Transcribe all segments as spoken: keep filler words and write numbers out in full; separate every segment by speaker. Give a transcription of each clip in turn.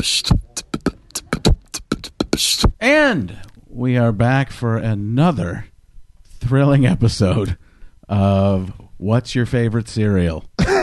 Speaker 1: And we are back for another thrilling episode of What's Your Favorite Cereal?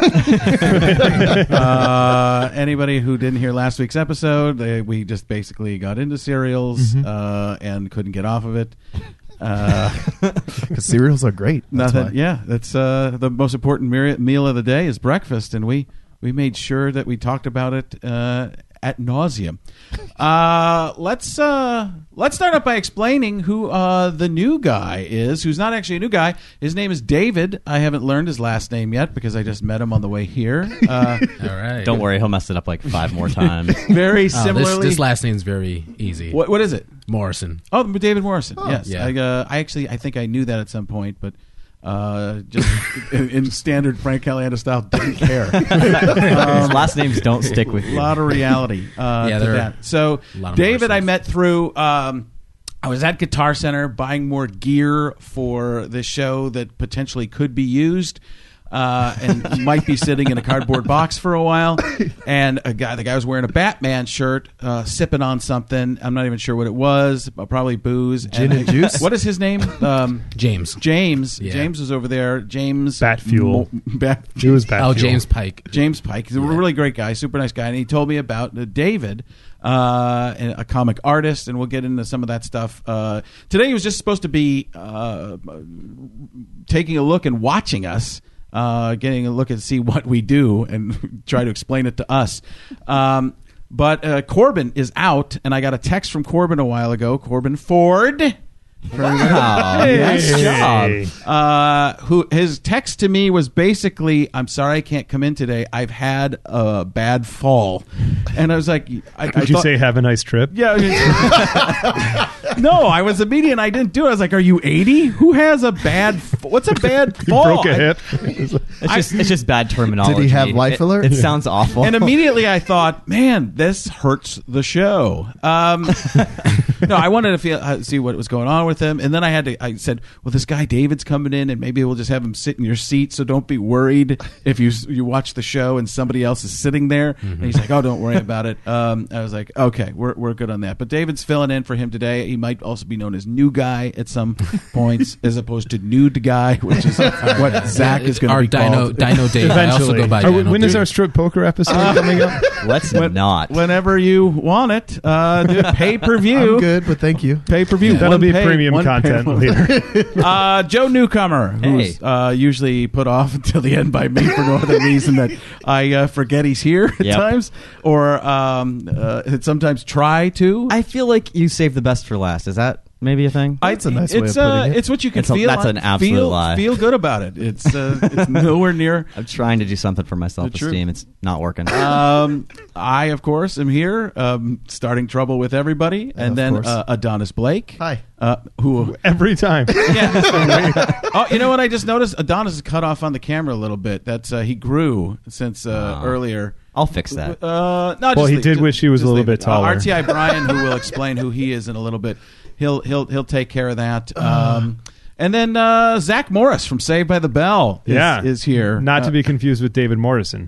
Speaker 1: uh, anybody who didn't hear last week's episode, they, we just basically got into cereals mm-hmm. uh, and couldn't get off of it. Because
Speaker 2: uh, cereals are great. That's
Speaker 1: nothing,
Speaker 2: why.
Speaker 1: Yeah, that's uh, the most important meal of the day is breakfast, and we, we made sure that we talked about it uh, at nauseum. Uh, let's uh, let's start up by explaining who uh, the new guy is, who's not actually a new guy. His name is David. I haven't learned his last name yet because I just met him on the way here. Uh,
Speaker 3: All right.
Speaker 4: Don't worry, he'll mess it up like five more times.
Speaker 1: Very
Speaker 3: Oh,
Speaker 1: similarly.
Speaker 3: this, this last name's very easy.
Speaker 1: What, what is it?
Speaker 3: Morrison.
Speaker 1: Oh, David Morrison.
Speaker 2: Oh,
Speaker 1: yes.
Speaker 3: yeah.
Speaker 1: I, uh, I actually, I think I knew that at some point, but uh, just in, in standard Frank Caliendo style, didn't care.
Speaker 4: um, last names don't stick with
Speaker 1: A
Speaker 4: you.
Speaker 1: lot of reality uh,
Speaker 3: Yeah,
Speaker 1: to
Speaker 3: there are
Speaker 1: that. So,
Speaker 3: a lot of
Speaker 1: David, I
Speaker 3: Morrisons.
Speaker 1: met through. Um, I was at Guitar Center buying more gear for this show that potentially could be used. Uh, and might be sitting in a cardboard box for a while. And a guy, the guy was wearing a Batman shirt, uh, sipping on something. I'm not even sure what it was. Probably booze.
Speaker 2: Gin and juice?
Speaker 1: What is his name? Um,
Speaker 3: James.
Speaker 1: James.
Speaker 3: Yeah.
Speaker 1: James was over there. James.
Speaker 5: Bat Fuel.
Speaker 1: Mo- Bat.
Speaker 5: It was Bat
Speaker 3: Oh,
Speaker 5: Fuel.
Speaker 3: James Pike.
Speaker 1: James Pike. He's a really great guy, super nice guy, and he told me about uh, David, uh, a comic artist, and we'll get into some of that stuff. Uh, today he was just supposed to be uh, taking a look and watching us, uh, getting a look and see what we do and try to explain it to us. Um, but uh, Corbin is out, and I got a text from Corbin a while ago. Corbin Ford.
Speaker 4: Wow,
Speaker 1: Hey.
Speaker 4: nice job.
Speaker 1: Uh, who his text to me was basically, "I'm sorry I can't come in today. I've had a bad fall," and I was like, I,
Speaker 5: Did
Speaker 1: I
Speaker 5: you
Speaker 1: thought,
Speaker 5: say have a nice trip?
Speaker 1: Yeah. No, I was immediate. I didn't do it. I was like, "Are you eighty? Who has a bad? F- what's a bad
Speaker 5: You
Speaker 1: fall?"
Speaker 5: broke a
Speaker 1: I-
Speaker 5: hip.
Speaker 4: It's just it's just bad terminology.
Speaker 2: Did he have life
Speaker 4: It-
Speaker 2: alert?
Speaker 4: It, sounds awful.
Speaker 1: And immediately I thought, man, this hurts the show. Um, no, I wanted to feel uh, see what was going on with him, and then I had to. I said, well, this guy David's coming in, and maybe we'll just have him sit in your seat, so don't be worried if you you watch the show and somebody else is sitting there. Mm-hmm. And he's like, oh, don't worry about it. Um, I was like, okay, we're we're good on that. But David's filling in for him today. He might also be known as New Guy at some points, as opposed to Nude Guy, which is what Zach is going to
Speaker 3: Our
Speaker 1: be
Speaker 3: Dino,
Speaker 1: called.
Speaker 3: Dino Dave. I also
Speaker 5: Eventually.
Speaker 3: go by
Speaker 5: Are we-
Speaker 3: Dino
Speaker 5: when is
Speaker 3: Dave.
Speaker 5: our strip poker episode
Speaker 1: Uh,
Speaker 5: coming up?
Speaker 4: Let's
Speaker 1: When-
Speaker 4: not.
Speaker 1: Whenever you want it, uh, do pay per view.
Speaker 2: I'm good, but thank you.
Speaker 1: Pay per view.
Speaker 5: That'll be premium content later.
Speaker 1: uh, Joe Newcomer, who's
Speaker 4: Hey.
Speaker 1: uh, usually put off until the end by me for no other reason that I uh, forget he's here at
Speaker 4: Yep.
Speaker 1: times, or um, uh, sometimes try to.
Speaker 4: I feel like you saved the best for last. Is that maybe a thing?
Speaker 1: I-
Speaker 2: That's a nice way
Speaker 1: it's,
Speaker 2: of putting
Speaker 1: uh,
Speaker 2: it.
Speaker 1: It's what you can
Speaker 4: It's a-
Speaker 1: feel.
Speaker 4: that's
Speaker 1: on-
Speaker 4: an absolute
Speaker 1: feel,
Speaker 4: lie.
Speaker 1: Feel good about it. It's uh, it's nowhere near.
Speaker 4: I'm trying to do something for my self-esteem. It's not working.
Speaker 1: Um, I, of course, am here, um, starting trouble with everybody, and
Speaker 2: Of
Speaker 1: then
Speaker 2: course.
Speaker 1: uh, Adonis Blake.
Speaker 2: Hi.
Speaker 1: Uh, who
Speaker 5: Every time.
Speaker 1: Yeah. Oh, you know what I just noticed? Adonis is cut off on the camera a little bit. That's uh, he grew since uh,
Speaker 4: Oh.
Speaker 1: earlier.
Speaker 4: I'll fix that.
Speaker 1: Uh, no,
Speaker 5: Well,
Speaker 1: just
Speaker 5: he
Speaker 1: leave-
Speaker 5: did
Speaker 1: just-
Speaker 5: wish he was
Speaker 1: just
Speaker 5: a little
Speaker 1: leave
Speaker 5: bit
Speaker 1: it. Uh,
Speaker 5: taller.
Speaker 1: R T I Brian, who will explain who he is in a little bit, he'll he'll he'll take care of that. Um, and then uh, Zach Morris from Saved by the Bell is,
Speaker 5: Yeah.
Speaker 1: is here.
Speaker 5: Not
Speaker 1: Uh,
Speaker 5: to be confused with David Morrison.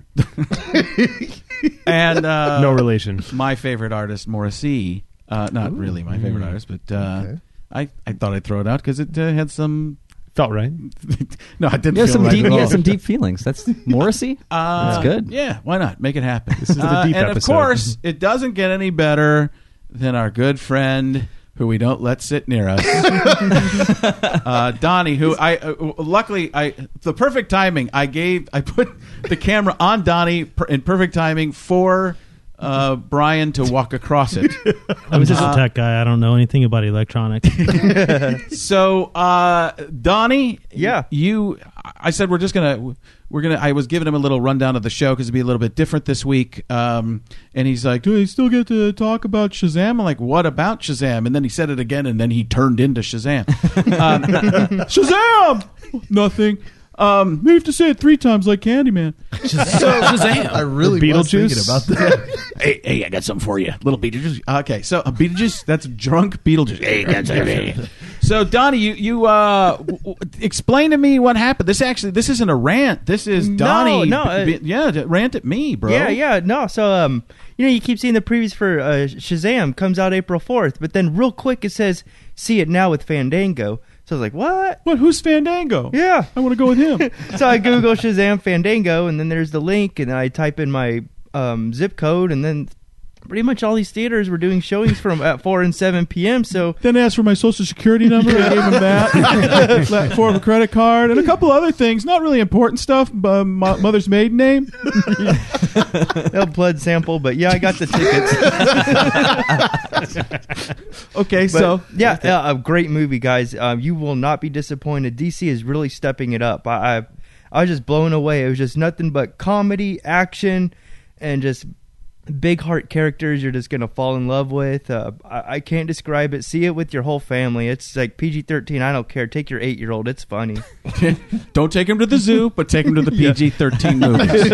Speaker 1: and uh,
Speaker 5: No relation.
Speaker 1: my favorite artist, Morrissey. Uh, not really my favorite artist, but uh,
Speaker 2: Okay.
Speaker 1: I, I thought I'd throw it out because it uh, had some.
Speaker 5: Felt right.
Speaker 1: No, I didn't.
Speaker 4: You have
Speaker 1: feel
Speaker 4: some
Speaker 1: right
Speaker 4: deep.
Speaker 1: at
Speaker 4: You
Speaker 1: all.
Speaker 4: have some deep feelings. That's Morrissey.
Speaker 1: Uh,
Speaker 4: That's good.
Speaker 1: Yeah, why not? Make it happen.
Speaker 5: This is the
Speaker 1: Uh,
Speaker 5: deep
Speaker 1: and
Speaker 5: episode.
Speaker 1: of course, it doesn't get any better than our good friend who we don't let sit near us, uh, Donnie. Who I uh, luckily I the perfect timing. I gave I put the camera on Donnie per, in perfect timing for uh, Brian to walk across it.
Speaker 6: I'm just
Speaker 1: Uh,
Speaker 6: a tech guy. I don't know anything about electronics.
Speaker 1: So, uh, Donnie,
Speaker 5: Yeah.
Speaker 1: you. I said we're just gonna we're gonna. I was giving him a little rundown of the show because it'd be a little bit different this week. Um, and he's like, "Do I still get to talk about Shazam?" I'm like, "What about Shazam?" And then he said it again, and then he turned into Shazam. um, Shazam! Nothing. Um, we have to say it three times like Candyman.
Speaker 3: Shazam.
Speaker 2: I really was
Speaker 5: Beetlejuice?
Speaker 2: thinking about that.
Speaker 1: Hey, hey, I got something for you. Little Beetlejuice. Okay, so uh, Beetlejuice, that's drunk Beetlejuice. Hey, that's So Donnie, you you uh, w- w- explain to me what happened. This actually, this isn't a rant. This is
Speaker 7: No,
Speaker 1: Donnie.
Speaker 7: no, uh,
Speaker 1: b- yeah, d- rant at me, bro.
Speaker 7: Yeah, yeah, no. So, um, you know, you keep seeing the previews for uh, Shazam comes out April fourth, but then real quick it says, "See it now with Fandango." So I was like, "What?
Speaker 1: What? Who's Fandango?
Speaker 7: Yeah."
Speaker 1: I want to go with him.
Speaker 7: So I Google Shazam Fandango, and then there's the link, and I type in my um, zip code, and then pretty much all these theaters were doing showings from at four and seven p.m. So
Speaker 1: Then asked for my social security number. I gave him that. Let- for a credit card and a couple other things. Not really important stuff. Uh, mo- mother's maiden name.
Speaker 7: no blood sample, but yeah, I got the tickets.
Speaker 1: Okay,
Speaker 7: But,
Speaker 1: so
Speaker 7: yeah, yeah, a great movie, guys. Uh, you will not be disappointed. D C is really stepping it up. I, I, I was just blown away. It was just nothing but comedy, action, and just big heart characters you're just gonna fall in love with. Uh, I, I can't describe it. See it with your whole family. It's like P G thirteen. I don't care. Take your eight year old. It's funny.
Speaker 1: don't take him to the zoo, but take him to the P G thirteen movies.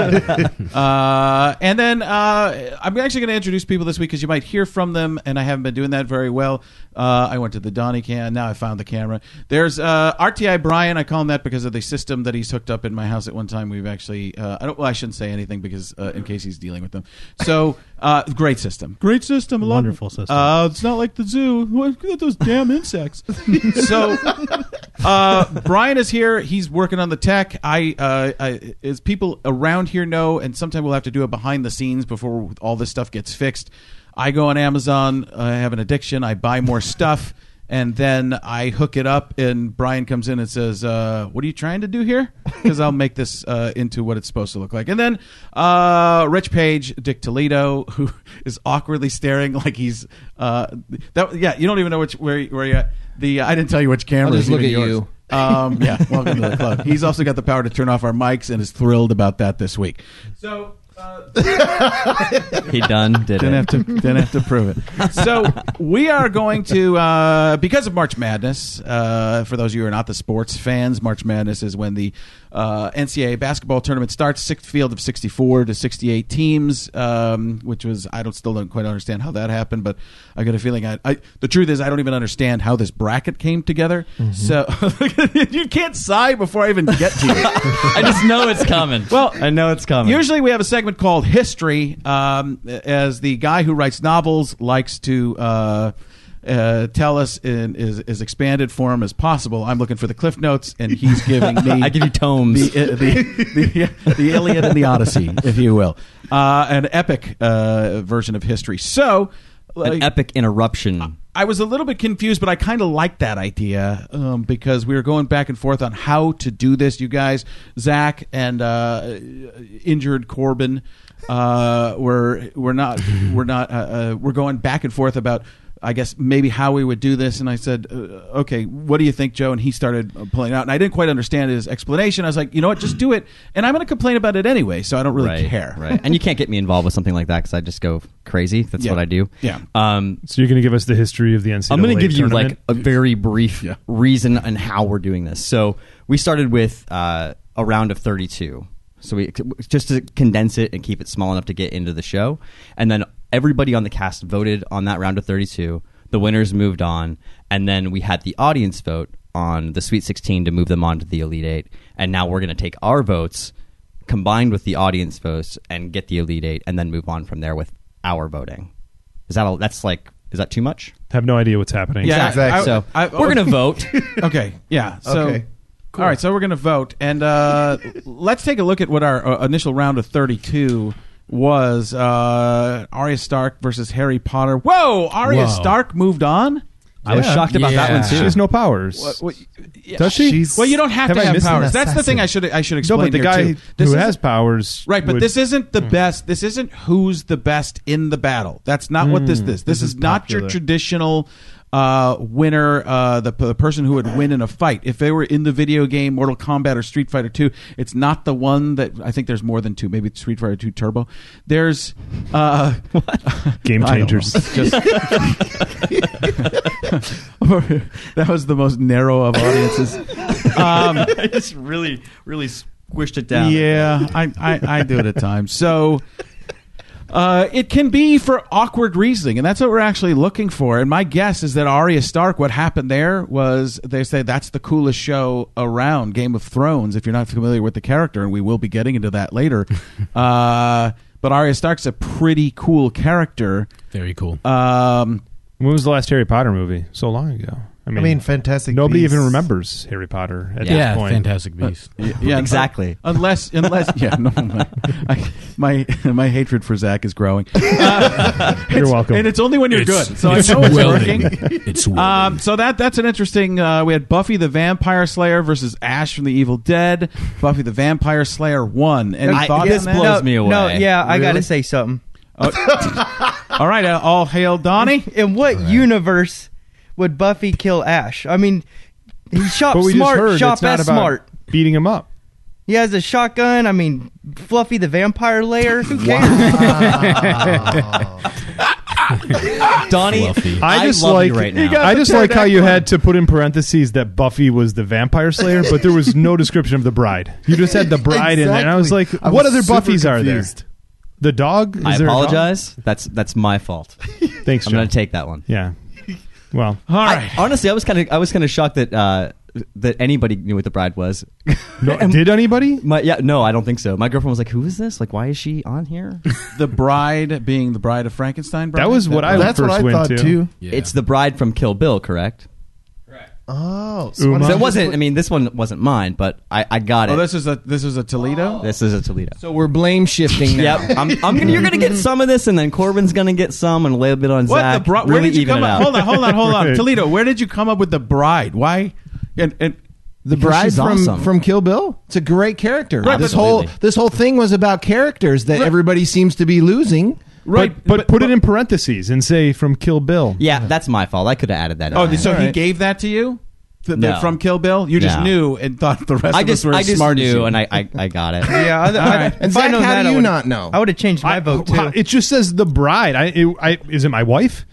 Speaker 1: uh, and then uh, I'm actually going to introduce people this week because you might hear from them, and I haven't been doing that very well. Uh, I went to the Donnie cam. Now I found the camera. There's uh, R T I Brian. I call him that because of the system that he's hooked up in my house at one time. We've actually, uh, I don't. Well, I shouldn't say anything because uh, in case he's dealing with them. So uh, great system. Great system. I love
Speaker 6: Wonderful
Speaker 1: it.
Speaker 6: system.
Speaker 1: Uh, it's not like the zoo. Look at those damn insects. So uh, Brian is here. He's working on the tech. I, uh, I, as people around here know, and sometime we'll have to do a behind the scenes before all this stuff gets fixed. I go on Amazon. I have an addiction. I buy more stuff, and then I hook it up. And Brian comes in and says, uh, "What are you trying to do here?" Because I'll make this uh, into what it's supposed to look like. And then uh, Rich Page, Dick Toledo, who is awkwardly staring like he's uh, that. Yeah, you don't even know which where where you at. The I didn't tell you which camera.
Speaker 3: I'll just
Speaker 1: is
Speaker 3: look
Speaker 1: even
Speaker 3: at
Speaker 1: yours.
Speaker 3: you.
Speaker 1: Um, yeah, welcome to the club. He's also got the power to turn off our mics and is thrilled about that this week. So. Uh,
Speaker 4: He done did
Speaker 1: Didn't
Speaker 4: it.
Speaker 1: have to. Didn't have to prove it. So we are going to, uh, because of March Madness. Uh, for those of you who are not the sports fans, March Madness is when the uh, N C double A basketball tournament starts. Sixth field of sixty-four to sixty-eight teams, um, which was I don't still don't quite understand how that happened, but I got a feeling. I, I the truth is I don't even understand how this bracket came together. Mm-hmm. So you can't sigh before I even get to you.
Speaker 4: I just know it's coming.
Speaker 1: Well,
Speaker 4: I know it's coming.
Speaker 1: Usually we have a segment called History, um, as the guy who writes novels likes to uh, uh, tell us in as, as expanded form as possible. I'm looking for the Cliff Notes, and he's giving me...
Speaker 4: I give you tomes.
Speaker 1: The, uh, the, the, the Iliad and the Odyssey, if you will. Uh, an epic uh, version of history. So...
Speaker 4: An
Speaker 1: like,
Speaker 4: epic interruption.
Speaker 1: I was a little bit confused, but I kind of liked that idea um, because we were going back and forth on how to do this. You guys, Zach and uh, injured Corbin, uh, were we're not we're not uh, uh, we're going back and forth about, I guess, maybe how we would do this. And I said, uh, okay, what do you think, Joe? And he started pulling out. And I didn't quite understand his explanation. I was like, you know what, just do it. And I'm going to complain about it anyway, so I don't really
Speaker 4: right,
Speaker 1: care.
Speaker 4: Right. And you can't get me involved with something like that because I just go crazy. That's
Speaker 1: Yeah.
Speaker 4: what I do.
Speaker 1: Yeah.
Speaker 4: Um,
Speaker 5: So you're going to give us the history of the N C
Speaker 4: I'm
Speaker 5: double A
Speaker 4: going to give you
Speaker 5: tournament?
Speaker 4: like a very brief
Speaker 1: Yeah.
Speaker 4: reason and how we're doing this. So we started with uh, a round of thirty-two. So we just to condense it and keep it small enough to get into the show. And then everybody on the cast voted on that round of thirty-two. The winners moved on, and then we had the audience vote on the Sweet sixteen to move them on to the Elite Eight. And now we're going to take our votes combined with the audience votes and get the Elite Eight, and then move on from there with our voting. Is that a, that's like is that too much?
Speaker 5: Have no idea what's happening.
Speaker 1: Yeah,
Speaker 2: Exactly.
Speaker 1: I-
Speaker 4: So
Speaker 1: I-
Speaker 4: we're going to vote.
Speaker 1: Okay, yeah. So,
Speaker 2: Okay.
Speaker 1: all right, so we're going to vote, and uh, let's take a look at what our uh, initial round of thirty-two was. Uh, Arya Stark versus Harry Potter. Whoa, Arya
Speaker 3: Whoa.
Speaker 1: Stark moved on.
Speaker 4: I was
Speaker 5: Yeah.
Speaker 4: shocked about that
Speaker 3: Yeah.
Speaker 4: one too.
Speaker 5: She has no powers.
Speaker 1: What- what- yeah.
Speaker 5: Does she?
Speaker 2: She's-
Speaker 1: Well, you don't have,
Speaker 2: Have
Speaker 1: to
Speaker 2: I
Speaker 1: have
Speaker 2: missed an
Speaker 1: powers. That's the thing I
Speaker 2: assassin?
Speaker 1: should I should
Speaker 5: no,
Speaker 1: explain
Speaker 5: but the
Speaker 1: here,
Speaker 5: guy
Speaker 1: too. This
Speaker 5: who
Speaker 1: isn't-
Speaker 5: has powers,
Speaker 1: Right, but
Speaker 5: would-
Speaker 1: this isn't the best. This isn't who's the best in the battle. That's not what this is. This,
Speaker 2: This
Speaker 1: is,
Speaker 2: is
Speaker 1: not your
Speaker 2: popular.
Speaker 1: traditional uh, winner, uh, the, the person who would win in a fight. If they were in the video game Mortal Kombat or Street Fighter two, it's not the one that I think there's more than two. Maybe it's Street Fighter two Turbo. There's uh,
Speaker 5: game
Speaker 1: I don't
Speaker 5: changers.
Speaker 1: know. Just that was the most narrow of audiences. Um,
Speaker 4: I just really, really squished it down.
Speaker 1: yeah, I, I, I do it at times. So, Uh, it can be for awkward reasoning, and that's what we're actually looking for. And my guess is that Arya Stark, what happened there was they say that's the coolest show around, Game of Thrones, if you're not familiar with the character, and we will be getting into that later. uh, but Arya Stark's a pretty cool character.
Speaker 3: Very cool.
Speaker 1: Um,
Speaker 5: When was the last Harry Potter movie? So long ago. I
Speaker 2: I
Speaker 5: mean,
Speaker 2: mean, Fantastic
Speaker 5: nobody
Speaker 2: Beasts.
Speaker 5: even remembers Harry Potter at
Speaker 3: yeah,
Speaker 5: this point.
Speaker 3: Fantastic Beast.
Speaker 1: y- yeah,
Speaker 4: Exactly.
Speaker 1: Unless, unless, yeah, no, my, I, my my hatred for Zach is growing. Uh,
Speaker 5: You're welcome.
Speaker 1: and it's only when you're
Speaker 3: It's-
Speaker 1: good. So I
Speaker 3: it's
Speaker 1: know it's
Speaker 3: welding.
Speaker 1: working.
Speaker 3: It's welding.
Speaker 1: Um, so that that's an interesting. Uh, we had Buffy the Vampire Slayer versus Ash from the Evil Dead. Buffy the Vampire Slayer won. Any
Speaker 4: I-
Speaker 1: thoughts
Speaker 4: this
Speaker 1: on that?
Speaker 4: blows
Speaker 7: no,
Speaker 4: me away.
Speaker 7: No, yeah, I got
Speaker 1: Really?
Speaker 7: to say something.
Speaker 1: All right, uh, all hail Donnie.
Speaker 7: In what universe would Buffy kill Ash? I mean, he shot
Speaker 5: But we
Speaker 7: smart,
Speaker 5: just heard
Speaker 7: shot
Speaker 5: it's not
Speaker 7: best
Speaker 5: about
Speaker 7: smart.
Speaker 5: beating him up.
Speaker 7: He has a shotgun. I mean, Fluffy the Vampire Layer. Who cares?
Speaker 4: Donnie,
Speaker 3: Fluffy.
Speaker 4: I,
Speaker 5: I just
Speaker 4: love
Speaker 5: like
Speaker 4: you right now.
Speaker 5: I just like how you had to put in parentheses that Buffy was the vampire slayer, but there was no description of the bride. You just had the bride in there, and I was like,
Speaker 2: Exactly. I
Speaker 5: "What
Speaker 2: was
Speaker 5: other
Speaker 2: super
Speaker 5: Buffys are there?
Speaker 2: confused.
Speaker 5: The dog? Is
Speaker 4: I
Speaker 5: there a dog?
Speaker 4: apologize. That's that's my fault.
Speaker 5: Thanks,
Speaker 4: I'm
Speaker 5: Joe.
Speaker 4: going to take that one.
Speaker 5: Yeah. Well,
Speaker 1: All
Speaker 4: I-
Speaker 1: right.
Speaker 4: honestly, I was kind of I was kind of shocked that uh, that anybody knew what the bride was.
Speaker 5: no, did anybody?
Speaker 4: My, yeah, no, I don't think so. My girlfriend was like, "Who is this? Like, why is she on here?"
Speaker 1: The bride being the bride of Frankenstein. Bride?
Speaker 5: That was what I
Speaker 2: That's what
Speaker 5: first
Speaker 2: I
Speaker 5: went
Speaker 2: thought
Speaker 5: to.
Speaker 2: too.
Speaker 3: Yeah.
Speaker 4: It's the bride from Kill Bill, correct?
Speaker 2: Oh,
Speaker 5: Uma.
Speaker 2: what-
Speaker 4: So it wasn't. I mean, this one wasn't mine, but I, I got it.
Speaker 1: Oh, this is a this is a Toledo.
Speaker 4: This is a Toledo.
Speaker 8: So we're blame shifting now.
Speaker 4: Yep, I'm, I'm gonna, you're gonna get some of this, and then Corbin's gonna get some, and a little bit on
Speaker 1: What
Speaker 4: Zach.
Speaker 1: the bri-
Speaker 4: really
Speaker 1: Where did you
Speaker 4: even
Speaker 1: come
Speaker 4: it
Speaker 1: up?
Speaker 4: out.
Speaker 1: Hold on, hold on, hold on, Toledo. Where did you come up with the bride? Why? And, and
Speaker 8: The
Speaker 4: Because
Speaker 8: bride
Speaker 4: she's
Speaker 8: from,
Speaker 4: awesome.
Speaker 8: from Kill Bill. It's a great character.
Speaker 1: Right,
Speaker 8: this
Speaker 1: but-
Speaker 8: whole
Speaker 4: Absolutely.
Speaker 8: this whole thing was about characters that
Speaker 1: Right.
Speaker 8: everybody seems to be losing.
Speaker 1: right,
Speaker 5: But, but, put it in parentheses and say from Kill Bill.
Speaker 4: Yeah, that's my fault. I could have added that.
Speaker 1: Oh,
Speaker 4: in.
Speaker 1: so he
Speaker 8: right.
Speaker 1: gave that to you The- the-
Speaker 4: No.
Speaker 1: from Kill Bill? You just
Speaker 4: No.
Speaker 1: knew and thought the rest
Speaker 4: I
Speaker 1: of
Speaker 4: just
Speaker 1: us were
Speaker 4: I
Speaker 1: as
Speaker 4: just
Speaker 1: smart as
Speaker 4: knew,
Speaker 1: you.
Speaker 4: and I, I, I got it.
Speaker 7: Yeah, I, I,
Speaker 1: right.
Speaker 7: if
Speaker 8: And
Speaker 7: I
Speaker 8: Zach,
Speaker 7: known
Speaker 8: how
Speaker 7: that,
Speaker 8: do
Speaker 7: I
Speaker 8: you
Speaker 7: would-
Speaker 8: not know?
Speaker 7: I would have changed my
Speaker 5: I-
Speaker 7: vote too.
Speaker 5: how- It just says the bride. I, it, I is it my wife?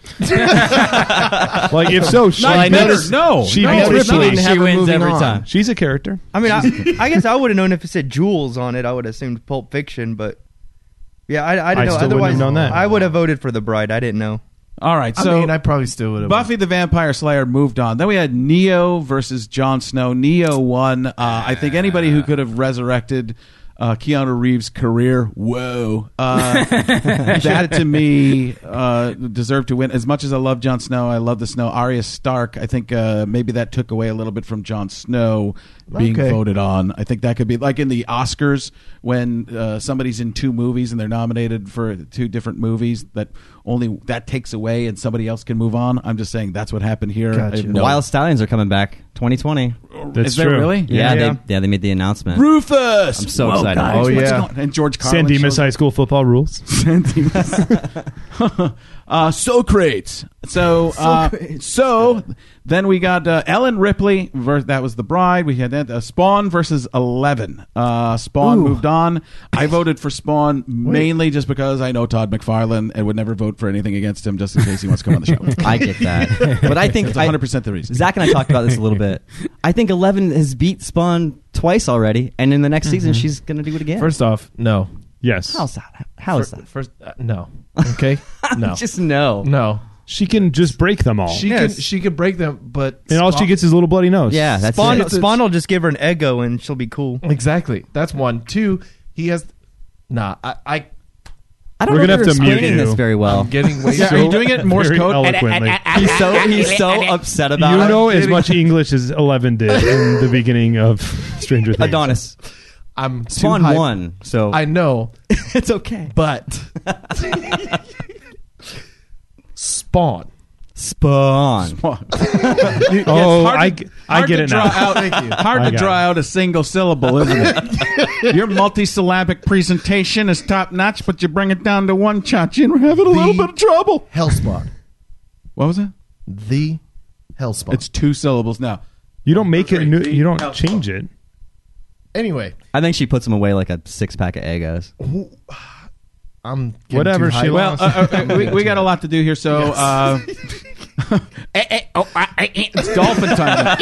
Speaker 5: Like if so, she,
Speaker 1: Not
Speaker 5: I
Speaker 1: better.
Speaker 5: noticed-
Speaker 1: No,
Speaker 5: she
Speaker 1: no,
Speaker 5: beats
Speaker 1: it's not.
Speaker 5: Ripley.
Speaker 8: Have
Speaker 4: She
Speaker 8: her
Speaker 4: wins
Speaker 8: moving
Speaker 4: every
Speaker 8: on.
Speaker 4: time.
Speaker 5: She's a character.
Speaker 7: I mean, I, I guess I would have known if it said Jules on it. I would have assumed Pulp Fiction, but yeah, I, I
Speaker 5: I
Speaker 7: didn't know.
Speaker 5: still wouldn't
Speaker 7: Otherwise,
Speaker 5: have known that.
Speaker 7: I would have voted for the bride. I didn't know.
Speaker 1: All right,
Speaker 2: I
Speaker 1: so
Speaker 2: mean, I probably still would have.
Speaker 1: Buffy the Vampire Slayer moved on. Then we had Neo versus Jon Snow. Neo won. Uh, I think anybody who could have resurrected uh, Keanu Reeves' career, whoa, uh, that to me uh, deserved to win. As much as I love Jon Snow, I love the Snow. Arya Stark, I think uh, maybe that took away a little bit from Jon Snow being
Speaker 2: Okay.
Speaker 1: voted on. I think that could be like in the Oscars when uh, somebody's in two movies and they're nominated for two different movies. That only that takes away and somebody else can move on. I'm just saying that's what happened here.
Speaker 2: Gotcha.
Speaker 1: I have
Speaker 4: The
Speaker 1: no-
Speaker 4: Wild Stallions are coming back twenty twenty.
Speaker 5: That's
Speaker 1: Is there
Speaker 5: true.
Speaker 1: really?
Speaker 4: Yeah,
Speaker 7: Yeah.
Speaker 4: they yeah they made the announcement.
Speaker 1: Rufus.
Speaker 4: I'm so
Speaker 1: Whoa,
Speaker 4: excited.
Speaker 1: guys,
Speaker 2: Oh,
Speaker 1: what's
Speaker 2: yeah.
Speaker 1: going- And George Carlin.
Speaker 5: San Dimas
Speaker 1: shows-
Speaker 5: High School football rules.
Speaker 1: San Dimas. uh, Socrates. So, uh, so then we got uh, Ellen Ripley. Ver- that was the bride. We had that uh, Spawn versus Eleven. Uh, Spawn
Speaker 2: Ooh.
Speaker 1: moved on. I voted for Spawn mainly just because I know Todd McFarlane and would never vote for anything against him just in case he wants to come on the show.
Speaker 4: I get that, but I think
Speaker 1: That's
Speaker 4: I-
Speaker 1: one hundred percent the reason.
Speaker 4: Zach and I talked about this a little bit. I think Eleven has beat Spawn twice already, and in the next season she's going to do it again.
Speaker 2: First off, no.
Speaker 5: Yes.
Speaker 4: how's that? How is
Speaker 2: Fir-
Speaker 4: that?
Speaker 2: First, uh, no. Okay, no,
Speaker 4: Just no.
Speaker 2: no.
Speaker 5: She can just break them all.
Speaker 2: She
Speaker 7: Yes.
Speaker 2: could she could break them, but
Speaker 5: and all she
Speaker 2: Spawn-
Speaker 5: gets is a little bloody nose.
Speaker 4: Yeah, that's
Speaker 7: Spawn,
Speaker 4: it.
Speaker 7: Spawn will just give her an Eggo and she'll be cool.
Speaker 2: exactly. That's one. Two. He has. Nah, I. I
Speaker 4: I don't
Speaker 5: We're
Speaker 4: know
Speaker 5: gonna
Speaker 4: if
Speaker 5: have
Speaker 4: you're
Speaker 5: to mute
Speaker 4: explaining
Speaker 5: you.
Speaker 4: this very well.
Speaker 2: I'm getting way.
Speaker 1: Yeah,
Speaker 2: so,
Speaker 1: are you doing it in Morse
Speaker 5: Very
Speaker 1: code?
Speaker 5: eloquently.
Speaker 4: He's so he's so upset about
Speaker 5: You
Speaker 4: it.
Speaker 5: know as much English as Eleven did in the beginning of Stranger Things.
Speaker 4: Adonis.
Speaker 2: I'm too
Speaker 4: Spawn
Speaker 2: hyped.
Speaker 4: won, so
Speaker 2: I know,
Speaker 4: it's okay.
Speaker 2: but Spawn.
Speaker 4: Spawn.
Speaker 5: Oh,
Speaker 1: hard
Speaker 5: I,
Speaker 1: to-
Speaker 5: I
Speaker 1: hard
Speaker 5: get
Speaker 1: to
Speaker 5: it
Speaker 1: draw
Speaker 5: now.
Speaker 1: out-
Speaker 2: Thank you.
Speaker 1: Hard
Speaker 5: I
Speaker 1: to
Speaker 5: got
Speaker 1: draw
Speaker 5: it.
Speaker 1: out a single syllable, isn't it? Your multisyllabic presentation is top notch, but you bring it down to one shot. You're having a little
Speaker 2: The-
Speaker 1: bit of trouble.
Speaker 2: Hellspawn.
Speaker 1: What was it?
Speaker 2: The Hellspawn.
Speaker 1: It's two syllables now.
Speaker 5: You don't make it. New, you don't change it.
Speaker 2: anyway.
Speaker 4: I think she puts him away like a six pack of Eggos.
Speaker 2: I'm getting
Speaker 5: Whatever,
Speaker 2: too
Speaker 5: she
Speaker 2: hyped.
Speaker 1: Well, uh, uh, uh, we, we got a lot to do here, so uh, Eh, eh, oh, ah, eh, eh. It's dolphin time.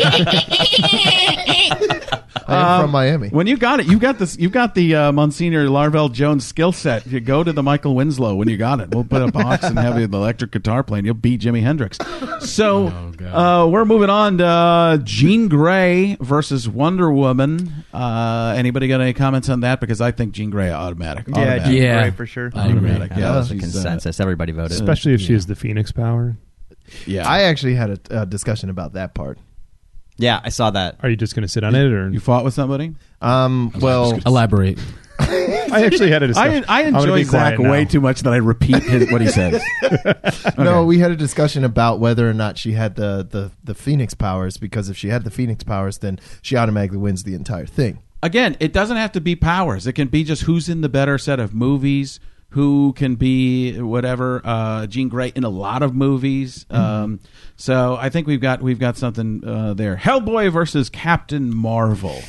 Speaker 2: I am from Miami.
Speaker 1: When you got it, you got this. You got the uh, Monsignor Larvell Jones skill set. You go to the Michael Winslow when you got it. We'll put a box and have you the electric guitar playing. You'll beat Jimi Hendrix. So uh, we're moving on to uh, Jean Grey versus Wonder Woman. Uh, anybody got any comments on that? Because I think Jean Grey automatic.
Speaker 7: Yeah,
Speaker 1: automatic.
Speaker 7: Jean
Speaker 3: Yeah.
Speaker 7: Grey for sure.
Speaker 3: I agree.
Speaker 1: Automatic.
Speaker 4: Yeah,
Speaker 1: Yeah,
Speaker 4: that was a
Speaker 1: she's, uh,
Speaker 4: consensus. Everybody voted.
Speaker 5: Especially if she has the Phoenix power.
Speaker 1: yeah.
Speaker 2: I actually had a, a discussion about that part.
Speaker 4: Yeah, I saw that.
Speaker 5: Are you just going to sit on it, or
Speaker 1: you fought with somebody?
Speaker 2: Um, well,
Speaker 3: Elaborate.
Speaker 5: I actually had a
Speaker 1: I,
Speaker 5: discussion.
Speaker 1: I
Speaker 5: I'm gonna
Speaker 1: enjoy
Speaker 5: be
Speaker 1: Zach
Speaker 5: quiet now.
Speaker 1: way too much that I repeat his, what he says.
Speaker 2: no, we had a discussion about whether or not she had the, the, the Phoenix powers, because if she had the Phoenix powers, then she automatically wins the entire thing.
Speaker 1: Again, it doesn't have to be powers. It can be just who's in the better set of movies, who can be whatever. Uh, Jean Grey in a lot of movies.
Speaker 2: Mm-hmm.
Speaker 1: Um, so I think we've got we've got something uh, there. Hellboy versus Captain Marvel.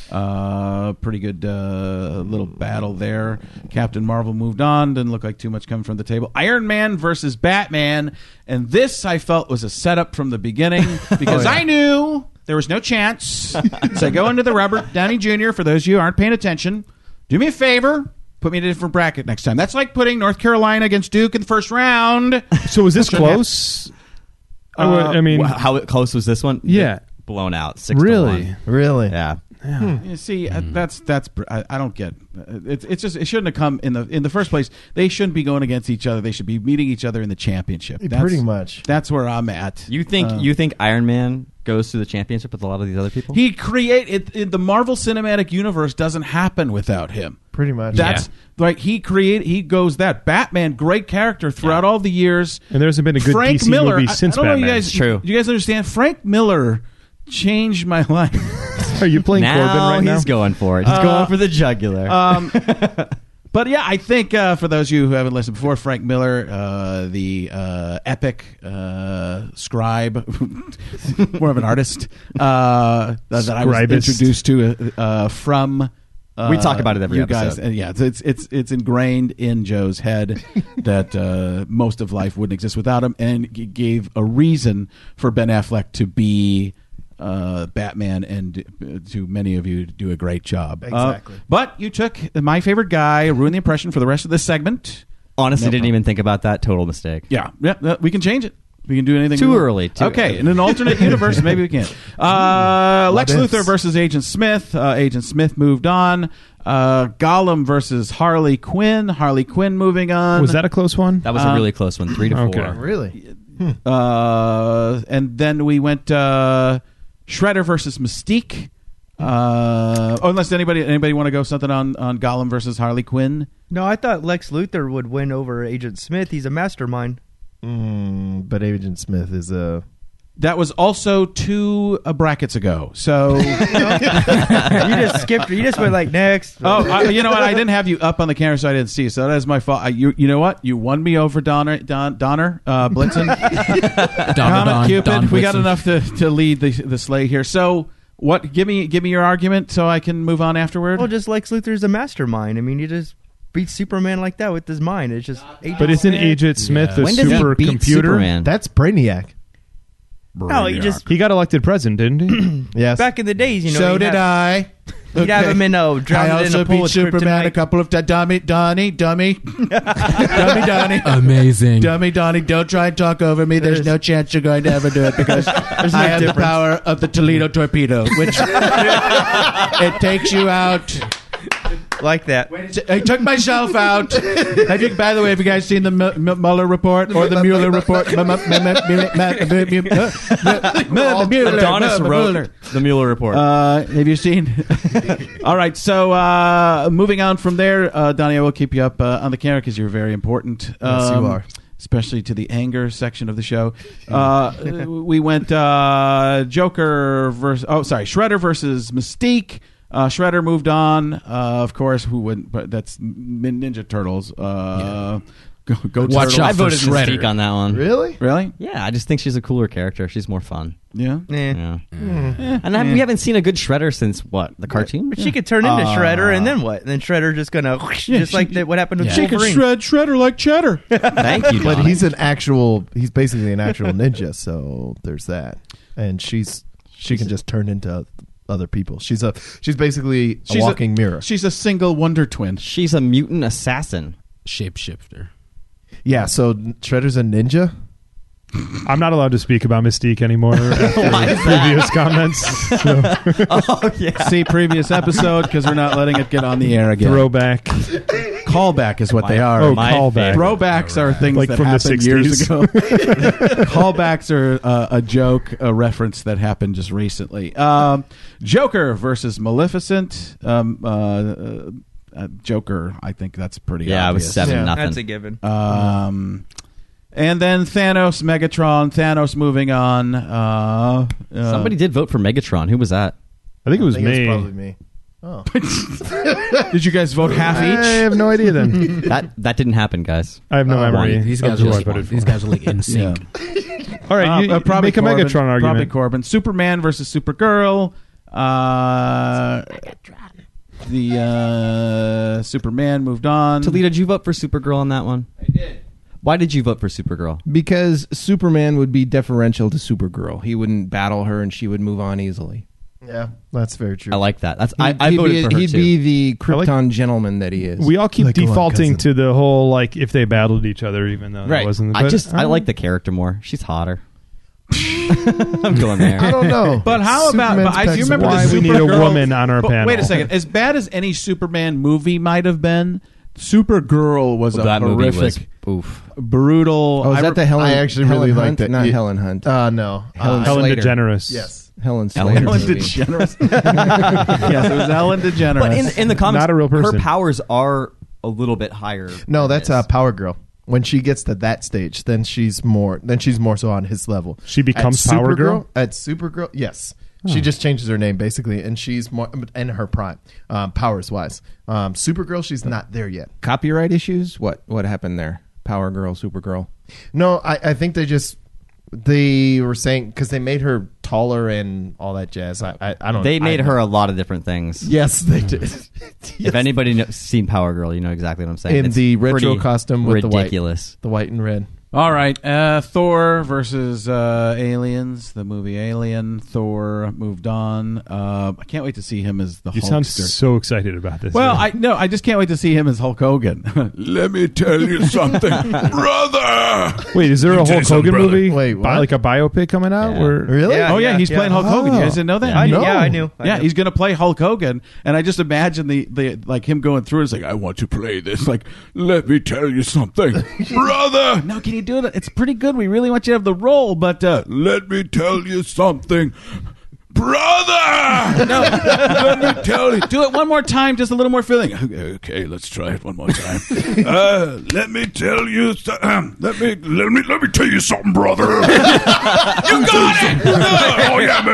Speaker 1: Uh, pretty good uh, little battle there. Captain Marvel moved on. Didn't look like too much coming from the table. Iron Man versus Batman, and this I felt was a setup from the beginning because
Speaker 2: Oh, yeah.
Speaker 1: I knew there was no chance. So I go into the Robert Downey Junior For those of you who aren't paying attention, do me a favor. Put me in a different bracket next time. That's like putting North Carolina against Duke in the first round.
Speaker 5: So was this close? I, would, I mean,
Speaker 4: Wh- how close was this one?
Speaker 5: Yeah.
Speaker 4: Blown out. Six
Speaker 5: Really?
Speaker 4: to one.
Speaker 2: Really?
Speaker 4: Yeah.
Speaker 1: You see, uh, that's that's br- I, I don't get. Uh, It's it's just it shouldn't have come in the in the first place. They shouldn't be going against each other. They should be meeting each other in the championship. That's,
Speaker 2: Pretty much.
Speaker 1: That's where I'm at.
Speaker 4: You think
Speaker 1: Uh,
Speaker 4: you think Iron Man goes to the championship with a lot of these other people?
Speaker 1: he create it, it? The Marvel Cinematic Universe doesn't happen without him.
Speaker 2: Pretty much.
Speaker 1: That's like he create. He goes that Batman, great character throughout all the years.
Speaker 5: and there hasn't been a good
Speaker 1: Frank
Speaker 5: D C
Speaker 1: Miller.
Speaker 5: movie
Speaker 1: I-
Speaker 5: since
Speaker 1: I don't know
Speaker 5: Batman.
Speaker 1: You guys,
Speaker 4: True.
Speaker 1: You guys understand? Frank Miller changed my life.
Speaker 5: Are you playing
Speaker 4: now
Speaker 5: Corbin right now?
Speaker 4: he's going for it. He's
Speaker 1: Uh,
Speaker 4: going for the jugular.
Speaker 1: Um, but yeah, I think uh, for those of you who haven't listened before, Frank Miller, uh, the uh, epic uh, scribe, more of an artist uh, that I was
Speaker 5: Scribist.
Speaker 1: introduced to uh, from. Uh,
Speaker 4: We talk about it every
Speaker 1: you guys,
Speaker 4: episode.
Speaker 1: and yeah, it's, it's it's it's ingrained in Joe's head that uh, most of life wouldn't exist without him, and g- gave a reason for Ben Affleck to be uh, Batman, and uh, to many of you to do a great job. Uh,
Speaker 2: Exactly.
Speaker 1: but you took my favorite guy, ruined the impression for the rest of this segment.
Speaker 4: Honestly,
Speaker 1: no
Speaker 4: didn't
Speaker 1: problem.
Speaker 4: even think about that. Total mistake.
Speaker 1: Yeah, yeah, uh, we can change it. We can do anything.
Speaker 4: Too
Speaker 1: we want.
Speaker 4: early, too
Speaker 1: okay,
Speaker 4: early.
Speaker 1: in an alternate universe, maybe we can. Uh, Lex
Speaker 2: What ifs?
Speaker 1: Luthor versus Agent Smith. Uh, Agent Smith moved on. Uh, Gollum versus Harley Quinn. Harley Quinn moving on.
Speaker 5: Was that a close one?
Speaker 4: That was
Speaker 1: Uh,
Speaker 4: a really close one. Three to
Speaker 5: okay.
Speaker 4: four.
Speaker 2: Really?
Speaker 1: Uh, and then we went uh, Shredder versus Mystique. Uh, oh, unless anybody anybody want to go something on, on Gollum versus Harley Quinn?
Speaker 7: No, I thought Lex Luthor would win over Agent Smith. He's a mastermind.
Speaker 2: Mm, but Agent Smith is a.
Speaker 1: That was also two uh, brackets ago. So,
Speaker 7: You just skipped. You just went like next.
Speaker 1: oh, I, you know what? I didn't have you up on the camera, so I didn't see. So that is my fault. I, you, you know what? You won me over, Donner, Don, Donner, uh, Blitzen,
Speaker 3: Don,
Speaker 1: Comet
Speaker 3: Don,
Speaker 1: Cupid.
Speaker 3: Don
Speaker 1: we got
Speaker 3: Blitzen.
Speaker 1: enough to, to lead the the sleigh here. So, what? Give me give me your argument so I can move on afterward.
Speaker 7: Well, just Lex Luthor's a mastermind. I mean, he just beats Superman like that with his mind. It's just. Agent
Speaker 5: But isn't
Speaker 7: Smith.
Speaker 5: Agent Smith
Speaker 3: Yeah.
Speaker 5: a
Speaker 4: When does he beat
Speaker 5: supercomputer?
Speaker 4: Superman?
Speaker 2: That's Brainiac.
Speaker 7: No, he just
Speaker 5: He got elected president, didn't he?
Speaker 2: Yes.
Speaker 7: back in the days, you know.
Speaker 1: so
Speaker 7: he'd
Speaker 1: did
Speaker 7: have,
Speaker 1: I.
Speaker 7: He'd have him in a
Speaker 1: I
Speaker 7: drowned in
Speaker 1: also
Speaker 7: a pool
Speaker 1: beat
Speaker 7: of
Speaker 1: Superman a
Speaker 7: kryptonite.
Speaker 1: couple of times. Dummy, Donnie, dummy, dummy, Donnie.
Speaker 3: Amazing.
Speaker 1: Dummy Donnie, don't try and talk over me. There's
Speaker 7: There's-
Speaker 1: no chance you're going to ever do it because I have the
Speaker 7: difference.
Speaker 1: power of the Toledo torpedo, which it takes you out.
Speaker 7: like that.
Speaker 1: I took myself out. I think, by the way, have you guys seen the M- M- Mueller report or the Mueller report? M- M- M- M- M- M- M- Mueller,
Speaker 4: Adonis
Speaker 1: Mueller,
Speaker 4: wrote
Speaker 1: Mueller.
Speaker 4: the Mueller report.
Speaker 1: Uh, have you seen? All right, so uh, moving on from there, uh, Donnie, I will keep you up uh, on the camera because you're very important.
Speaker 2: Yes, you
Speaker 1: Um,
Speaker 2: are.
Speaker 1: Especially to the anger section of the show. Uh, we went uh, Joker versus, oh, sorry, Shredder versus Mystique. Uh, Shredder moved on, uh, of course. Who wouldn't? But that's Ninja Turtles. Uh, Go, go
Speaker 3: Watch
Speaker 1: Turtle.
Speaker 3: out
Speaker 4: I
Speaker 3: for
Speaker 4: voted
Speaker 3: Shredder.
Speaker 4: Mystique on that one.
Speaker 2: Really?
Speaker 1: Really?
Speaker 4: Yeah, I just think she's a cooler character. She's more fun.
Speaker 1: Yeah.
Speaker 7: Eh.
Speaker 4: Yeah. And then we haven't seen a good Shredder since what? The cartoon?
Speaker 7: But she could turn into
Speaker 1: Uh,
Speaker 7: Shredder, and then what? And then Shredder just gonna just like that. What happened with
Speaker 3: Yeah.
Speaker 1: She can
Speaker 7: Wolverine?
Speaker 1: shred Shredder like cheddar.
Speaker 4: Thank you,
Speaker 2: But
Speaker 4: Donnie.
Speaker 2: he's an actual. He's basically an actual ninja. So there's that. And she's she can just turn into other people. She's a she's basically a
Speaker 1: She's
Speaker 2: walking mirror.
Speaker 1: She's a single Wonder Twin.
Speaker 4: She's a mutant assassin.
Speaker 3: Shapeshifter.
Speaker 2: Yeah. So Shredder's a ninja.
Speaker 5: I'm not allowed to speak about Mystique anymore after previous comments. So,
Speaker 4: Oh, yeah.
Speaker 1: See previous episode because we're not letting it get on the air again.
Speaker 5: throwback.
Speaker 1: Callback is what they are.
Speaker 5: Oh,
Speaker 4: My
Speaker 5: callback.
Speaker 1: Throwbacks are things
Speaker 5: Like
Speaker 1: that
Speaker 5: from the
Speaker 1: happened years
Speaker 5: sixties.
Speaker 1: ago. Callbacks are uh, a joke, a reference that happened just recently. Um, Joker versus Maleficent. Um, uh, uh, uh, Joker, I think that's pretty
Speaker 4: Yeah, it was
Speaker 1: obvious.
Speaker 4: seven
Speaker 2: Yeah.
Speaker 4: nothing.
Speaker 7: That's a given.
Speaker 1: Um, and then Thanos, Megatron. Thanos moving on. Uh, uh,
Speaker 4: Somebody did vote for Megatron. Who was that?
Speaker 5: I think it was
Speaker 2: I think
Speaker 5: me.
Speaker 2: it's probably me. Oh,
Speaker 1: Did you guys vote half
Speaker 5: I
Speaker 1: each?
Speaker 5: have no idea then.
Speaker 4: That that didn't happen, guys.
Speaker 5: I have no
Speaker 2: Oh,
Speaker 5: memory.
Speaker 3: These
Speaker 5: of
Speaker 3: guys
Speaker 5: who
Speaker 3: are
Speaker 5: I
Speaker 3: like,
Speaker 5: voted
Speaker 3: these
Speaker 5: for.
Speaker 3: guys are like in sync.
Speaker 5: All right,
Speaker 1: Uh,
Speaker 5: you,
Speaker 1: uh, probably
Speaker 5: make a
Speaker 1: Corbin,
Speaker 5: Megatron argument.
Speaker 1: Probably Corbin. Superman versus Supergirl. Uh, the uh, Superman moved on.
Speaker 4: Toledo, did you vote for Supergirl on that one?
Speaker 8: I did.
Speaker 4: Why did you vote for Supergirl?
Speaker 8: Because Superman would be deferential to Supergirl. He wouldn't battle her, and she would move on easily.
Speaker 2: yeah, that's very true.
Speaker 4: I like that. That's I,
Speaker 8: He'd-
Speaker 4: I
Speaker 8: he'd
Speaker 4: voted
Speaker 8: be,
Speaker 4: for her
Speaker 8: He'd
Speaker 4: too.
Speaker 8: be the
Speaker 5: I like-
Speaker 8: Krypton gentleman that he is.
Speaker 5: We all keep
Speaker 2: Like a long
Speaker 5: defaulting
Speaker 2: cousin.
Speaker 5: to the whole like if they battled each other, even though
Speaker 8: Right.
Speaker 5: that wasn't.
Speaker 4: I
Speaker 5: but-
Speaker 4: just I
Speaker 5: uh,
Speaker 4: like the character more. She's hotter. I'm going
Speaker 2: I
Speaker 4: there.
Speaker 2: don't know.
Speaker 1: But how about?
Speaker 2: Superman's
Speaker 1: But I do
Speaker 2: pecs
Speaker 1: you remember
Speaker 2: are
Speaker 5: why
Speaker 1: the
Speaker 5: we need a
Speaker 1: Supergirl-
Speaker 5: woman on our
Speaker 1: but
Speaker 5: panel.
Speaker 1: Wait a second. As bad as any Superman movie might have been, Supergirl was
Speaker 4: Well,
Speaker 1: a
Speaker 4: that movie
Speaker 1: horrific,
Speaker 4: was oof.
Speaker 1: brutal.
Speaker 8: oh, is
Speaker 1: I
Speaker 8: that
Speaker 1: re-
Speaker 8: the Helen?
Speaker 2: I actually
Speaker 8: Helen
Speaker 2: really
Speaker 8: Hunt?
Speaker 2: liked it.
Speaker 8: Not
Speaker 2: You-
Speaker 8: Helen Hunt.
Speaker 2: Uh, no.
Speaker 8: Helen
Speaker 2: Uh,
Speaker 5: Helen
Speaker 8: Slater.
Speaker 5: DeGeneres.
Speaker 2: yes.
Speaker 8: Helen
Speaker 4: Ellen
Speaker 8: Slater.
Speaker 1: Ellen
Speaker 8: movie.
Speaker 1: DeGeneres. yes, it was Ellen DeGeneres.
Speaker 4: But in in the comics,
Speaker 5: Not a real person.
Speaker 4: her powers are a little bit higher.
Speaker 2: No,
Speaker 4: than
Speaker 2: that's
Speaker 4: this.
Speaker 2: uh, Power Girl. When she gets to that stage, then she's more. Then she's more so on his level.
Speaker 5: She becomes
Speaker 2: At
Speaker 5: Power
Speaker 2: Supergirl-
Speaker 5: Girl?
Speaker 2: At Supergirl, yes, she just changes her name basically, and she's more in her prime, um, powers wise. Um, Supergirl, she's not there yet.
Speaker 8: Copyright issues? What what happened there? Power Girl, Supergirl.
Speaker 2: No, I, I think they just they were saying because they made her taller and all that jazz. I I, I don't.
Speaker 4: They made
Speaker 2: I,
Speaker 4: her a lot of different things.
Speaker 2: Yes, they did.
Speaker 4: If anybody knows, seen Power Girl, you know exactly what I'm saying.
Speaker 2: In
Speaker 4: It's
Speaker 2: the retro
Speaker 4: pretty
Speaker 2: costume with the white.
Speaker 4: ridiculous.
Speaker 2: The white and red.
Speaker 1: All right, uh, Thor versus uh, Aliens, the movie Alien. Thor moved on. Uh, I can't wait to see him as the
Speaker 5: You sound
Speaker 1: Hulkster.
Speaker 5: so excited about this.
Speaker 1: Well,
Speaker 5: man.
Speaker 1: I no, I just can't wait to see him as Hulk Hogan. Let me tell you something, brother.
Speaker 5: wait, is there a
Speaker 3: Jason
Speaker 5: Hulk Hogan
Speaker 3: brother.
Speaker 5: movie?
Speaker 2: Wait,
Speaker 5: Bi-
Speaker 2: what?
Speaker 5: like a biopic coming out?
Speaker 4: Yeah.
Speaker 5: Or
Speaker 2: Really?
Speaker 7: Yeah.
Speaker 1: Oh yeah, he's playing Hulk Hogan. You guys didn't know that?
Speaker 7: I knew,
Speaker 2: No.
Speaker 7: Yeah, I knew. I
Speaker 1: Yeah,
Speaker 7: knew.
Speaker 1: he's gonna play Hulk Hogan, and I just imagine the, the like him going through. It's like, I want to play this. Like, let me tell you something, brother. No, can you do it? It's pretty good. We really want you to have the role, but uh, let me tell you something, brother. No, let me tell you. Do it one more time, just a little more feeling. Okay, okay, let's try it one more time. Uh, let me tell you. So- um, let me let me let me tell you something, brother. You got it. Oh yeah,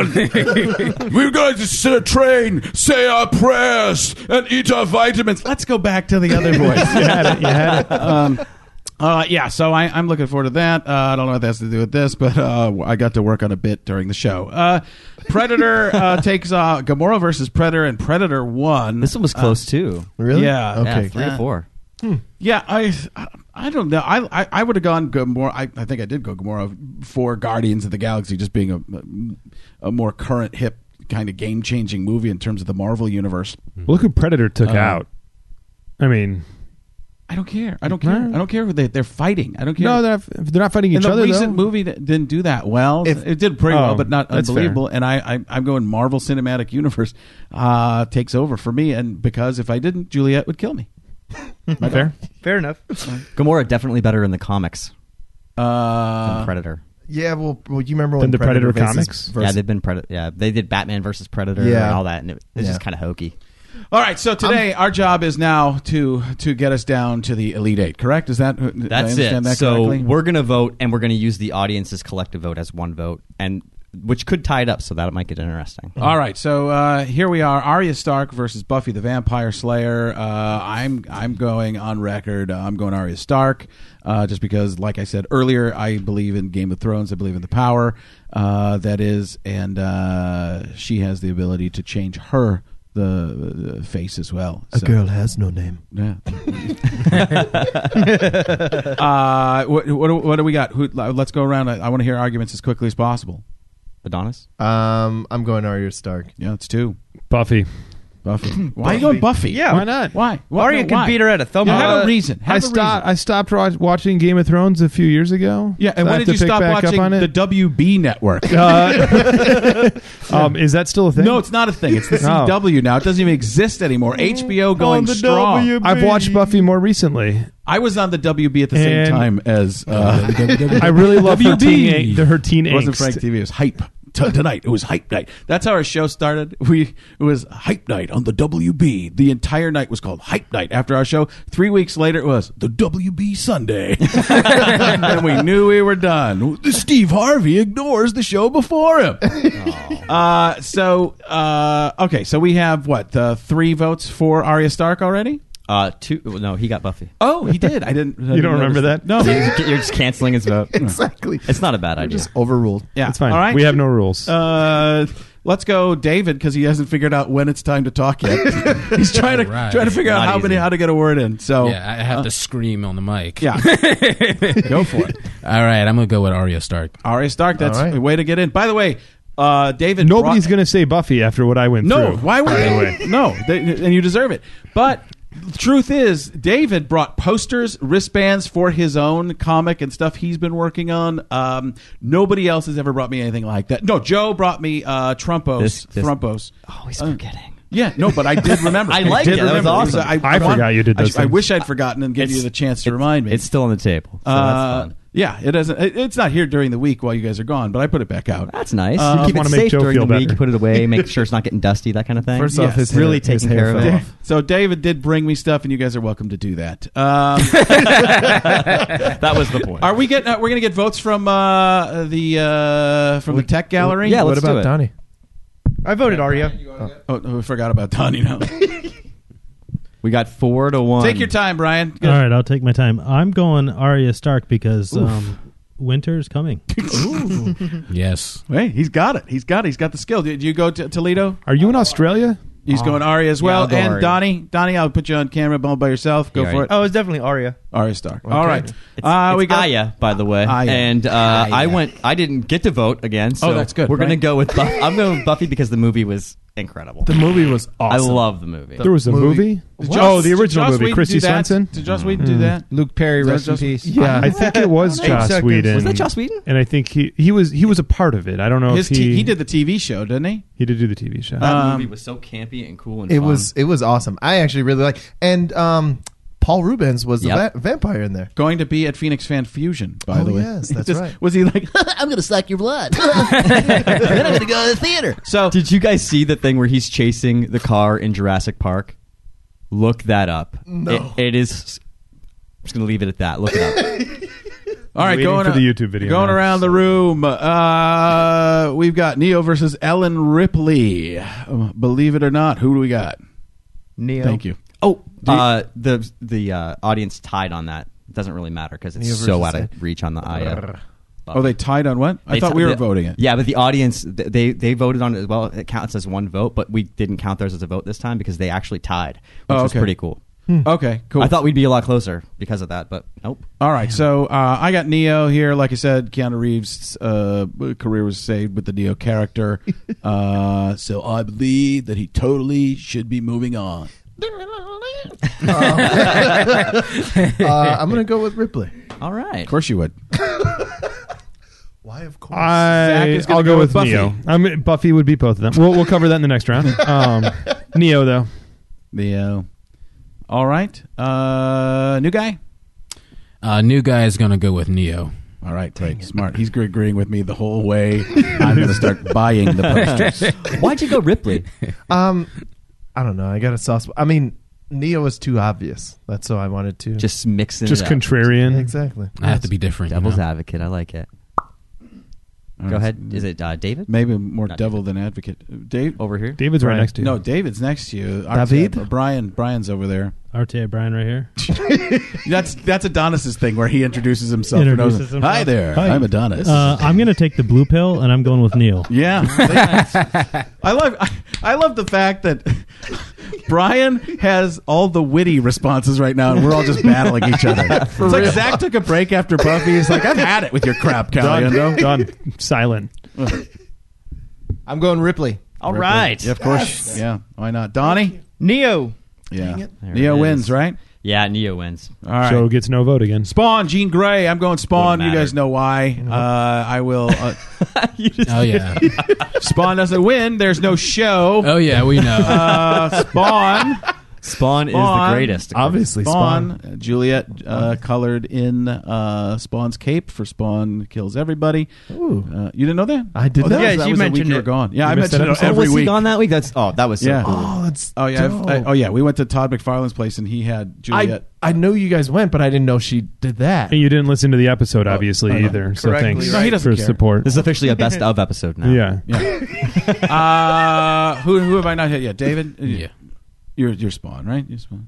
Speaker 1: man. We're going to sit a train, say our prayers, and eat our vitamins. Let's go back to the other voice.
Speaker 5: you had it. You had it.
Speaker 1: Um, uh, yeah, so I, I'm looking forward to that. Uh, I don't know what that has to do with this, but uh, I got to work on a bit during the show. Uh, Predator uh, takes uh, Gamora versus Predator, and Predator won.
Speaker 4: This one was close too.
Speaker 2: Really?
Speaker 1: Yeah.
Speaker 2: Okay.
Speaker 4: Yeah, three or four.
Speaker 1: Yeah, I, I don't know. I, I, I would have gone Gamora. I, I think I did go Gamora for Guardians of the Galaxy, just being a, a more current, hip kind of game changing movie in terms of the Marvel universe.
Speaker 5: Well, look who Predator took
Speaker 1: Um,
Speaker 5: out. I mean,
Speaker 1: I don't care. I don't care.
Speaker 5: No.
Speaker 1: I don't care who they, they're fighting. I don't care.
Speaker 5: no, they're not, they're not fighting
Speaker 1: And
Speaker 5: each
Speaker 1: the
Speaker 5: other.
Speaker 1: recent
Speaker 5: though.
Speaker 1: movie that didn't do that well.
Speaker 2: If-
Speaker 1: it did pretty
Speaker 5: Oh,
Speaker 1: well, but not
Speaker 5: that's
Speaker 1: unbelievable. And I, I, I'm going Marvel Cinematic Universe uh, takes over for me, and because if I didn't, Juliet would kill me.
Speaker 5: Fair.
Speaker 7: Fair enough.
Speaker 4: Gamora definitely better in the comics than
Speaker 1: Uh,
Speaker 4: Predator.
Speaker 2: Yeah. Well, well, you remember
Speaker 5: Than
Speaker 2: when
Speaker 5: the Predator
Speaker 2: versus-
Speaker 5: comics?
Speaker 2: versus-
Speaker 4: Yeah, they've been Predator. Yeah, they did Batman versus Predator
Speaker 2: Yeah.
Speaker 4: and all that, and it, it's
Speaker 2: Yeah.
Speaker 4: just kind of hokey.
Speaker 1: all right, so today our job is now to to get us down to the Elite Eight. Correct? Is that did I
Speaker 4: That's
Speaker 1: understand
Speaker 4: it.
Speaker 1: That
Speaker 4: so
Speaker 1: correctly?
Speaker 4: we're gonna vote, and we're gonna use the audience's collective vote as one vote, and which could tie it up, so that might get interesting.
Speaker 1: All right, so uh, here we are: Arya Stark versus Buffy the Vampire Slayer. Uh, I'm I'm going on record. Uh, I'm going Arya Stark, uh, just because, like I said earlier, I believe in Game of Thrones. I believe in the power uh, that is, and uh, she has the ability to change her the, the face as well.
Speaker 2: A
Speaker 1: So-
Speaker 2: girl has no name.
Speaker 1: Yeah. uh, what, what, what do we got? Who, let's go around. I, I want to hear arguments as quickly as possible.
Speaker 4: Adonis?
Speaker 2: Um, I'm going Arya Stark.
Speaker 1: Yeah, it's two.
Speaker 5: Buffy.
Speaker 1: Buffy. Why are you going Buffy?
Speaker 7: Yeah.
Speaker 5: Why not?
Speaker 1: Why? What,
Speaker 7: Arya
Speaker 1: no,
Speaker 7: can
Speaker 1: why?
Speaker 7: beat her at a thumb.
Speaker 1: Yeah, have
Speaker 7: Uh,
Speaker 1: a reason. Have
Speaker 5: I
Speaker 1: a
Speaker 5: stopped.
Speaker 1: reason.
Speaker 5: I stopped wa- watching Game of Thrones a few years ago.
Speaker 1: Yeah, and
Speaker 5: So I
Speaker 1: when
Speaker 5: have
Speaker 1: did
Speaker 5: to
Speaker 1: you
Speaker 5: pick
Speaker 1: stop
Speaker 5: back up
Speaker 1: watching
Speaker 5: on it.
Speaker 1: the W B network?
Speaker 5: Uh, um, is that still a thing?
Speaker 1: No, it's not a thing. It's the C
Speaker 5: Oh.
Speaker 1: W now. It doesn't even exist anymore. H B O going
Speaker 7: the
Speaker 1: strong.
Speaker 7: W B.
Speaker 5: I've watched Buffy more recently.
Speaker 1: I was on the W B at the same
Speaker 5: And-
Speaker 1: time as. Uh,
Speaker 5: I really love her
Speaker 1: W B.
Speaker 5: teen, her teen
Speaker 1: It wasn't
Speaker 5: angst.
Speaker 1: Frank T V. It was Hype. T- tonight it was Hype Night. That's how our show started. We it was Hype Night on the W B. The entire night was called Hype Night after our show. Three weeks later it was the W B Sunday, and we knew we were done. Steve Harvey ignores the show before him. Uh, so uh, okay, so we have what uh, three votes for Arya Stark already.
Speaker 4: Uh, two. No, he got Buffy.
Speaker 1: Oh, he did. I didn't. I
Speaker 5: You don't remember that?
Speaker 1: No.
Speaker 4: You're just canceling his vote.
Speaker 2: Exactly.
Speaker 4: It's not a bad idea.
Speaker 2: Just overruled.
Speaker 1: Yeah,
Speaker 5: It's fine.
Speaker 1: All right.
Speaker 5: We have no rules.
Speaker 1: Uh, let's go, David, because he hasn't figured out when it's time to talk yet. He's trying to
Speaker 3: Right.
Speaker 1: trying to figure out
Speaker 4: Not
Speaker 1: how many
Speaker 4: easy.
Speaker 1: how to get a word in. So
Speaker 3: Yeah, I have to scream on the mic.
Speaker 1: yeah, go for it.
Speaker 3: All right, I'm gonna go with Arya Stark.
Speaker 1: Arya Stark. That's
Speaker 2: All right.
Speaker 1: a way to get in. By the way, uh, David.
Speaker 5: Nobody's
Speaker 1: brought-
Speaker 5: going to say Buffy after what I went
Speaker 1: No,
Speaker 5: through.
Speaker 1: why would
Speaker 5: by the
Speaker 1: they?
Speaker 5: way.
Speaker 1: No, they, and you deserve it. But the truth is, David brought posters, wristbands for his own comic and stuff he's been working on. Um, nobody else has ever brought me anything like that. No, Joe brought me uh, Trumpos.
Speaker 4: This- this-
Speaker 1: Trumpos.
Speaker 4: Always
Speaker 1: Uh,
Speaker 4: forgetting.
Speaker 1: Yeah, no, but I did remember.
Speaker 4: I liked
Speaker 1: did
Speaker 4: it. That was
Speaker 1: remember.
Speaker 4: awesome.
Speaker 1: I,
Speaker 5: I forgot you did
Speaker 1: I,
Speaker 5: those
Speaker 1: I
Speaker 5: things.
Speaker 1: wish I'd forgotten and gave
Speaker 4: It's-
Speaker 1: you the chance to
Speaker 4: it's-
Speaker 1: remind me.
Speaker 4: It's still on the table, so
Speaker 1: Uh,
Speaker 4: that's fun.
Speaker 1: Yeah, it doesn't. It, it's not here during the week while you guys are gone, but I put it back out.
Speaker 4: That's nice.
Speaker 1: Uh,
Speaker 4: you keep
Speaker 5: wanna
Speaker 4: it
Speaker 5: make
Speaker 4: safe
Speaker 5: Joe
Speaker 4: during
Speaker 5: feel
Speaker 4: the week.
Speaker 5: better.
Speaker 4: You put it away. Make sure it's not getting dusty. That kind of thing.
Speaker 2: First
Speaker 1: Yes.
Speaker 2: off, his
Speaker 4: really
Speaker 2: hair, his
Speaker 4: taking
Speaker 2: hair
Speaker 4: care of
Speaker 2: fell
Speaker 4: it.
Speaker 2: off.
Speaker 1: So David did bring me stuff, and you guys are welcome to do that. Um,
Speaker 4: That was the point.
Speaker 1: are we getting? Uh, we're going to get votes from uh, the uh, from the tech gallery.
Speaker 4: Yeah,
Speaker 2: What
Speaker 4: let's do
Speaker 2: about
Speaker 4: it.
Speaker 2: Donnie?
Speaker 7: I voted Arya.
Speaker 1: Oh, we forgot about Donnie now.
Speaker 4: We got four to one.
Speaker 1: Take your time, Brian.
Speaker 6: All right, I'll take my time. I'm going Arya Stark because um, winter's coming.
Speaker 3: Yes.
Speaker 1: Hey, he's got it. He's got it. He's got the skill. Did you go to Toledo?
Speaker 5: Are you in Australia?
Speaker 1: He's going Arya as well.
Speaker 7: I'll go
Speaker 1: and
Speaker 7: Arya.
Speaker 1: Donnie, Donnie, I'll put you on camera all by yourself. Go
Speaker 4: Yeah,
Speaker 1: for
Speaker 4: right.
Speaker 1: it.
Speaker 7: Oh, it's definitely Arya.
Speaker 1: Arya Stark. All right.
Speaker 4: It's,
Speaker 1: uh,
Speaker 4: it's
Speaker 1: we got
Speaker 4: Aya, by the way,
Speaker 1: Aya.
Speaker 4: and uh, I went. I didn't get to vote again. So
Speaker 1: Oh, that's good,
Speaker 4: We're gonna
Speaker 1: right?
Speaker 4: go with. Buff- I'm going with Buffy because the movie was incredible.
Speaker 2: The movie was awesome.
Speaker 4: I love the movie.
Speaker 5: There was a
Speaker 2: movie-
Speaker 5: movie.
Speaker 1: Did
Speaker 5: Oh,
Speaker 1: Joss-
Speaker 5: the
Speaker 1: did
Speaker 5: original
Speaker 1: Joss
Speaker 5: movie.
Speaker 1: Whedon
Speaker 5: Christy
Speaker 1: do that?
Speaker 5: Swenson.
Speaker 1: Did Joss Whedon do that?
Speaker 8: Luke Perry,
Speaker 1: Is that
Speaker 8: rest in
Speaker 1: just-
Speaker 8: peace.
Speaker 2: Yeah.
Speaker 5: I think it was
Speaker 7: Eight
Speaker 5: Joss
Speaker 7: seconds.
Speaker 5: Whedon.
Speaker 4: Was that Joss Whedon?
Speaker 5: And I think he he was he was a part of it. I don't know
Speaker 1: His
Speaker 5: if he
Speaker 1: t- he did the T V show, didn't he?
Speaker 5: he did do the T V show.
Speaker 4: that
Speaker 1: Um,
Speaker 4: movie was so campy and cool and
Speaker 2: It
Speaker 4: fun.
Speaker 2: was it was awesome. I actually really like. And um, Paul Rubens was the
Speaker 4: Yep.
Speaker 2: va- vampire in there.
Speaker 1: Going to be at Phoenix Fan Fusion, by
Speaker 2: Oh,
Speaker 1: the way.
Speaker 2: yes, that's
Speaker 1: Just-
Speaker 2: right.
Speaker 1: Was he like?
Speaker 9: I'm going to suck your blood. then I'm going to go to the theater.
Speaker 1: So
Speaker 4: Did you guys see the thing where he's chasing the car in Jurassic Park? Look that up.
Speaker 2: No.
Speaker 4: It, it is. I'm just gonna leave it at that. Look it up.
Speaker 1: all right,
Speaker 5: Waiting
Speaker 1: going
Speaker 5: for
Speaker 1: a-
Speaker 5: the YouTube video
Speaker 1: Going
Speaker 5: now.
Speaker 1: around the room, uh, we've got Neo versus Ellen Ripley. Uh, Believe it or not, who do we got?
Speaker 7: Neo.
Speaker 1: Thank you.
Speaker 4: Oh, uh, the the uh, audience tied on that. It doesn't really matter because it's
Speaker 2: Neo
Speaker 4: so
Speaker 2: versus
Speaker 4: out of reach on the Aya.
Speaker 1: Oh, they tied on what? I
Speaker 4: They
Speaker 1: thought
Speaker 4: t-
Speaker 1: we were
Speaker 4: the-
Speaker 1: voting it.
Speaker 4: Yeah, but the audience th- they they voted on it as well. It counts as one vote, but we didn't count theirs as a vote this time because they actually tied, which
Speaker 1: Oh,
Speaker 4: was
Speaker 1: okay.
Speaker 4: pretty cool.
Speaker 1: Okay, cool.
Speaker 4: I thought we'd be a lot closer because of that, but nope.
Speaker 1: All right, so uh, I got Neo here. Like I said, Keanu Reeves' uh, career was saved with the Neo character. uh, so I believe that he totally should be moving on.
Speaker 2: Uh, I'm gonna go with Ripley.
Speaker 4: All right.
Speaker 1: Of course you would.
Speaker 2: Why, of course.
Speaker 1: Zach
Speaker 5: I
Speaker 1: is gonna
Speaker 5: I'll
Speaker 1: go
Speaker 5: go,
Speaker 1: with
Speaker 5: with,
Speaker 1: Buffy.
Speaker 5: Neo. I mean, Buffy would be both of them. We'll we'll cover that in the next round. Um, Neo though.
Speaker 1: Neo. All right. Uh, new guy?
Speaker 3: Uh, new guy is gonna go with Neo.
Speaker 1: All right, great. Smart. He's agreeing with me the whole way. I'm going to start buying the posters.
Speaker 4: Why'd you go Ripley?
Speaker 2: Um, I don't know. I got a soft spot. I mean, Neo was too obvious. That's so I wanted to.
Speaker 4: Just mixing
Speaker 5: Just
Speaker 4: it up.
Speaker 5: contrarian.
Speaker 2: exactly.
Speaker 3: I have to be different. you
Speaker 4: Devil's
Speaker 3: know?
Speaker 4: advocate. I like it. Go ahead. Is it uh, David?
Speaker 1: Maybe more
Speaker 4: Not
Speaker 1: devil than advocate. Dave
Speaker 4: Over here?
Speaker 5: David's right
Speaker 2: Brian.
Speaker 5: next to you.
Speaker 1: No, David's next to you.
Speaker 2: David?
Speaker 1: Uh, Brian. Brian's over there.
Speaker 6: R T A Brian right here.
Speaker 1: That's that's Adonis's thing where he introduces himself.
Speaker 6: Introduces
Speaker 1: and goes,
Speaker 6: himself.
Speaker 1: Hi there,
Speaker 6: Hi.
Speaker 1: I'm Adonis.
Speaker 6: Uh, I'm going to take the blue pill, and I'm going with Neil.
Speaker 1: Yeah, I love I, I love the fact that Brian has all the witty responses right now, and we're all just battling each other. It's like Zach took a break after Buffy. He's like, I've had it with your crap,
Speaker 5: Done.
Speaker 1: Caliendo.
Speaker 5: Done. Silent.
Speaker 8: I'm going Ripley.
Speaker 4: All right.
Speaker 1: Yeah, of course. Yeah, why not? Donnie?
Speaker 7: Neo.
Speaker 1: Yeah,
Speaker 4: There
Speaker 1: Neo
Speaker 4: it
Speaker 1: wins,
Speaker 4: is.
Speaker 1: right?
Speaker 4: Yeah, Neo wins.
Speaker 1: All right.
Speaker 5: Joe gets no vote again.
Speaker 1: Spawn, Jean Grey. I'm going Spawn.
Speaker 4: Wouldn't
Speaker 1: You guys
Speaker 4: matter.
Speaker 1: know why. Uh, I will. Uh,
Speaker 3: Oh yeah.
Speaker 1: Spawn doesn't win. There's no show.
Speaker 3: Oh yeah. We know.
Speaker 1: Uh, Spawn.
Speaker 4: Spawn, is
Speaker 1: Spawn.
Speaker 4: the greatest.
Speaker 2: Obviously,
Speaker 1: Spawn.
Speaker 2: Spawn.
Speaker 1: Uh, Juliet uh, colored in uh, Spawn's cape for Spawn kills everybody.
Speaker 2: Ooh.
Speaker 1: Uh, you didn't know that?
Speaker 2: I did
Speaker 1: oh,
Speaker 2: not.
Speaker 1: that
Speaker 7: Yeah,
Speaker 1: was, that
Speaker 7: you
Speaker 1: was the week
Speaker 7: mentioned
Speaker 1: you were
Speaker 7: it.
Speaker 1: gone. Yeah,
Speaker 5: You
Speaker 1: I
Speaker 5: missed
Speaker 1: mentioned
Speaker 5: that
Speaker 1: it
Speaker 4: Oh,
Speaker 1: every
Speaker 4: was he
Speaker 1: week.
Speaker 4: gone that week? That's oh, that was so
Speaker 1: Yeah.
Speaker 4: cool.
Speaker 2: Oh, it's
Speaker 1: Oh yeah,
Speaker 2: dope.
Speaker 1: I, oh yeah. We went to Todd McFarlane's place and he had
Speaker 2: I,
Speaker 1: Juliet.
Speaker 2: I know you guys went, but I didn't know she did that.
Speaker 5: And you didn't listen to the episode, obviously,
Speaker 1: I know.
Speaker 5: either. So
Speaker 7: Correctly,
Speaker 5: thanks
Speaker 7: right. No,
Speaker 1: he doesn't
Speaker 5: for
Speaker 1: care.
Speaker 5: support.
Speaker 4: This is officially a best of episode now.
Speaker 5: Yeah.
Speaker 1: yeah. uh, who who have I not hit yet? David.
Speaker 3: Yeah.
Speaker 1: You're you're Spawn, right? You're Spawn.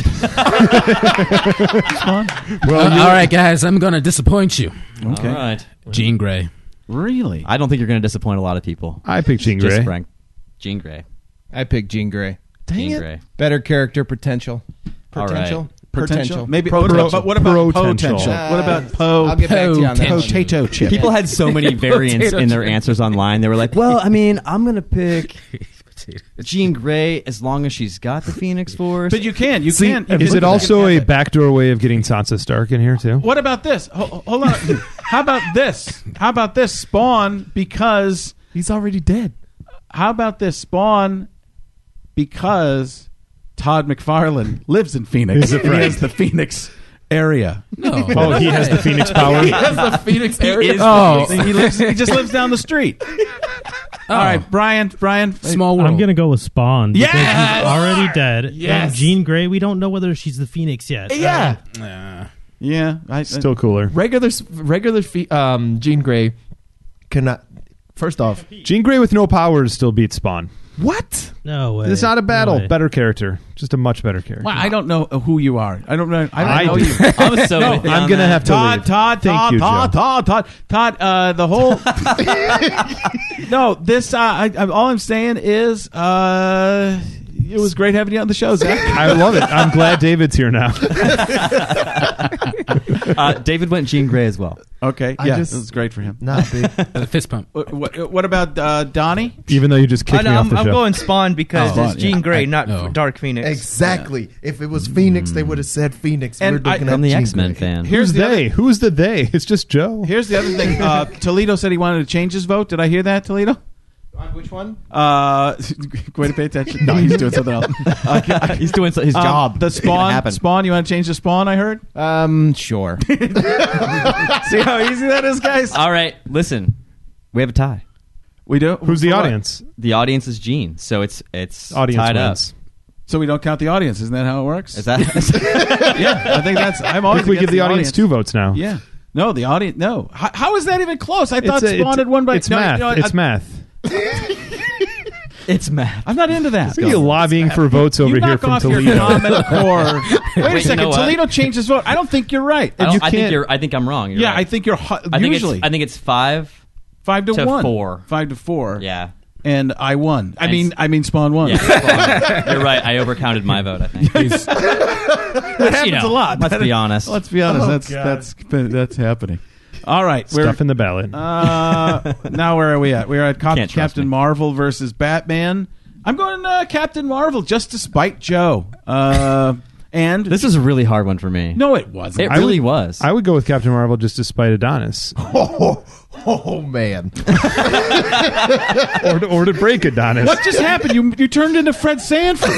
Speaker 5: Well,
Speaker 3: Uh, all right, guys. I'm going to disappoint you.
Speaker 1: Okay.
Speaker 4: All right.
Speaker 3: Jean Grey.
Speaker 1: Really?
Speaker 4: I don't think you're going to disappoint a lot of people.
Speaker 5: I picked Jean
Speaker 4: Just
Speaker 5: Grey.
Speaker 4: Frank. Jean Grey.
Speaker 8: I picked Jean Grey.
Speaker 4: Jean
Speaker 2: it.
Speaker 4: Grey.
Speaker 8: Better character potential.
Speaker 4: All right.
Speaker 8: Potential.
Speaker 1: Potential? Maybe.
Speaker 5: Pro-
Speaker 1: what, but what about
Speaker 5: potential.
Speaker 1: potential?
Speaker 8: Uh,
Speaker 1: what about po?
Speaker 8: I'll get back to you on that. one.
Speaker 1: Potato chip.
Speaker 4: People had so many variants in their answers online. They were like, well, I mean, I'm going to pick Jean Grey as long as she's got the Phoenix Force.
Speaker 1: But you can. You
Speaker 5: See,
Speaker 1: can. you
Speaker 5: is
Speaker 1: can-
Speaker 5: it also
Speaker 1: you
Speaker 5: a
Speaker 1: can-
Speaker 5: backdoor way of getting Sansa Stark in here, too?
Speaker 1: What about this? Ho- hold on. How about this? How about this? Spawn because
Speaker 2: He's already dead.
Speaker 1: how about this? Spawn because Todd McFarlane lives in Phoenix.
Speaker 5: Is it
Speaker 1: and he
Speaker 5: right?
Speaker 1: has the Phoenix area.
Speaker 3: No.
Speaker 5: Oh, he has the Phoenix power.
Speaker 1: He has the Phoenix area.
Speaker 4: is
Speaker 1: oh, he lives. He just lives down the street. All right, Brian. Brian.
Speaker 3: Small world.
Speaker 6: I'm going to go with Spawn because
Speaker 1: Yes!
Speaker 6: he's already dead.
Speaker 1: Yes!
Speaker 6: And Jean Grey, we don't know whether she's the Phoenix yet.
Speaker 2: Yeah.
Speaker 3: Nah.
Speaker 1: Yeah. I,
Speaker 5: Still cooler.
Speaker 2: Regular, regular fe- um, Jean Grey cannot. First off,
Speaker 5: Jean Grey with no powers still beats Spawn.
Speaker 2: what?
Speaker 6: No way.
Speaker 5: It's not a battle.
Speaker 6: No way.
Speaker 5: Better character. Just a much better character.
Speaker 1: Well, I don't know who you are. I don't know. I don't
Speaker 5: I
Speaker 1: know
Speaker 5: do.
Speaker 1: you.
Speaker 4: I'm so
Speaker 1: No,
Speaker 4: with you
Speaker 5: I'm
Speaker 4: on
Speaker 5: gonna
Speaker 4: that.
Speaker 5: have to
Speaker 1: Todd,
Speaker 5: leave.
Speaker 1: Todd,
Speaker 5: Thank
Speaker 1: Todd,
Speaker 5: you,
Speaker 1: Todd,
Speaker 5: Joe.
Speaker 1: Todd, Todd, Todd. Uh, the whole. No, this. Uh, I, I, all I'm saying is, uh, it was great having you on the show, Zach.
Speaker 5: I love it. I'm glad David's here now.
Speaker 4: Uh, David went Jean Grey as well.
Speaker 1: Okay,
Speaker 2: I
Speaker 1: yeah,
Speaker 2: just-
Speaker 1: it was great for him.
Speaker 2: Not big.
Speaker 3: The fist pump.
Speaker 1: What, what, what about uh, Donnie?
Speaker 5: Even though you just
Speaker 7: I
Speaker 5: kicked
Speaker 7: know,
Speaker 5: me off
Speaker 7: I'm,
Speaker 5: the
Speaker 7: I'm
Speaker 5: show.
Speaker 7: going Spawn because
Speaker 1: Oh,
Speaker 7: it's
Speaker 1: Spawn,
Speaker 7: Jean
Speaker 1: yeah.
Speaker 7: Grey,
Speaker 3: I-
Speaker 7: not
Speaker 3: no.
Speaker 7: Dark Phoenix.
Speaker 2: Exactly. If it was Phoenix, they would have said Phoenix.
Speaker 1: And
Speaker 2: We're
Speaker 1: I-
Speaker 2: looking
Speaker 4: I'm
Speaker 2: at
Speaker 4: the
Speaker 2: Jean
Speaker 4: X-Men
Speaker 2: Grey.
Speaker 4: fan.
Speaker 1: Here's
Speaker 5: Who's
Speaker 1: the
Speaker 5: they?
Speaker 1: other,
Speaker 5: Who's the they? It's just Joe.
Speaker 1: here's the other thing. Uh, Toledo said he wanted to change his vote. Did I hear that, Toledo?
Speaker 8: On which one?
Speaker 1: Uh, way to pay attention. No, he's doing something else. Uh,
Speaker 4: He's doing his
Speaker 1: um,
Speaker 4: job.
Speaker 1: The
Speaker 4: It's gonna
Speaker 1: Spawn.
Speaker 4: happen.
Speaker 1: Spawn. You want to change the Spawn? I heard.
Speaker 8: Um, sure.
Speaker 1: See how easy that is, guys.
Speaker 4: All right, listen. We have a tie.
Speaker 1: We do.
Speaker 5: Who's the
Speaker 1: For what?
Speaker 5: audience?
Speaker 4: The audience is Jean, so it's it's
Speaker 5: Audience
Speaker 4: tied
Speaker 5: wins.
Speaker 4: up.
Speaker 1: So we don't count the audience. Isn't that how it works?
Speaker 4: Is that?
Speaker 1: Yeah, I think that's. I'm
Speaker 5: I
Speaker 1: always
Speaker 5: think we
Speaker 1: against
Speaker 5: give the audience two votes now.
Speaker 1: Yeah. No, the audience. No. How, how is that even close? I thought
Speaker 5: It's, a-
Speaker 1: Spawn
Speaker 5: it's,
Speaker 1: had one by.
Speaker 5: it's
Speaker 1: no,
Speaker 5: math.
Speaker 1: no,
Speaker 5: it's
Speaker 1: I,
Speaker 5: math.
Speaker 4: it's math.
Speaker 1: I'm not into that.
Speaker 5: Look at you lobbying for votes over
Speaker 1: you
Speaker 5: here
Speaker 1: knock
Speaker 5: from
Speaker 1: off
Speaker 5: Toledo.
Speaker 1: your Common Core. Wait
Speaker 4: Wait,
Speaker 1: a
Speaker 4: you
Speaker 1: second.
Speaker 4: know what?
Speaker 1: Toledo changed his vote. I don't think you're right.
Speaker 4: I, don't-
Speaker 5: you
Speaker 4: I think
Speaker 5: can't-
Speaker 4: you're. I think I'm wrong. You're
Speaker 1: yeah,
Speaker 4: right.
Speaker 1: I think you're hu-
Speaker 4: I think
Speaker 1: usually
Speaker 4: it's. I think it's five.
Speaker 1: five to,
Speaker 4: to
Speaker 1: one,
Speaker 4: four.
Speaker 1: five to four.
Speaker 4: Yeah.
Speaker 1: and I won. I
Speaker 4: And
Speaker 1: mean,
Speaker 4: s-
Speaker 1: I mean, Spawn won.
Speaker 4: Yeah. Spawn. You're right. I overcounted my vote. I think.
Speaker 1: That happens
Speaker 4: you know,
Speaker 1: a lot.
Speaker 4: let's be honest.
Speaker 1: Let's be honest.
Speaker 2: Oh,
Speaker 1: that's
Speaker 2: God.
Speaker 1: that's that's happening. All right, we're
Speaker 5: Stuff in the ballot.
Speaker 1: uh, now where are we at? We're at Cap-
Speaker 4: Can't trust
Speaker 1: Captain
Speaker 4: me.
Speaker 1: Marvel versus Batman. I'm going uh, Captain Marvel just to spite Joe. Uh, and
Speaker 4: This is a really hard one for me.
Speaker 1: no, it wasn't.
Speaker 4: It
Speaker 5: I
Speaker 4: really
Speaker 5: would-
Speaker 4: was.
Speaker 5: I would go with Captain Marvel just to spite Adonis.
Speaker 2: Oh, oh man.
Speaker 5: or, to, or to break Adonis.
Speaker 1: What just happened? You you turned into Fred Sanford.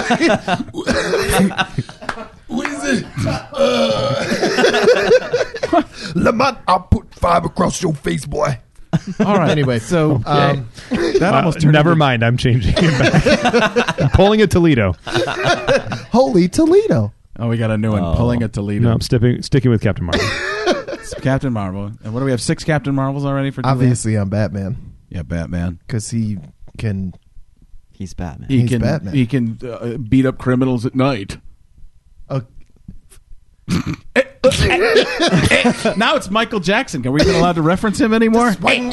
Speaker 2: What is it? Lamont, I'll put five across your face, boy.
Speaker 1: All right.
Speaker 2: Anyway, so um,
Speaker 1: That
Speaker 5: Uh,
Speaker 1: almost turned
Speaker 5: never
Speaker 1: into-
Speaker 5: mind. I'm changing it back. I'm pulling a Toledo.
Speaker 2: holy Toledo.
Speaker 1: Oh, we got a new one.
Speaker 4: Oh.
Speaker 1: Pulling a Toledo.
Speaker 5: No, I'm sticking, sticking with Captain Marvel.
Speaker 1: It's Captain Marvel. And what do we have? Six Captain Marvels already for Julian?
Speaker 2: Obviously, I'm Batman
Speaker 1: Yeah, Batman.
Speaker 2: because he can.
Speaker 4: He's Batman.
Speaker 1: He
Speaker 2: He's
Speaker 1: can
Speaker 2: Batman.
Speaker 1: he can uh, beat up criminals at night.
Speaker 2: Uh,
Speaker 1: Now it's Michael Jackson. Are we even allowed to reference him anymore?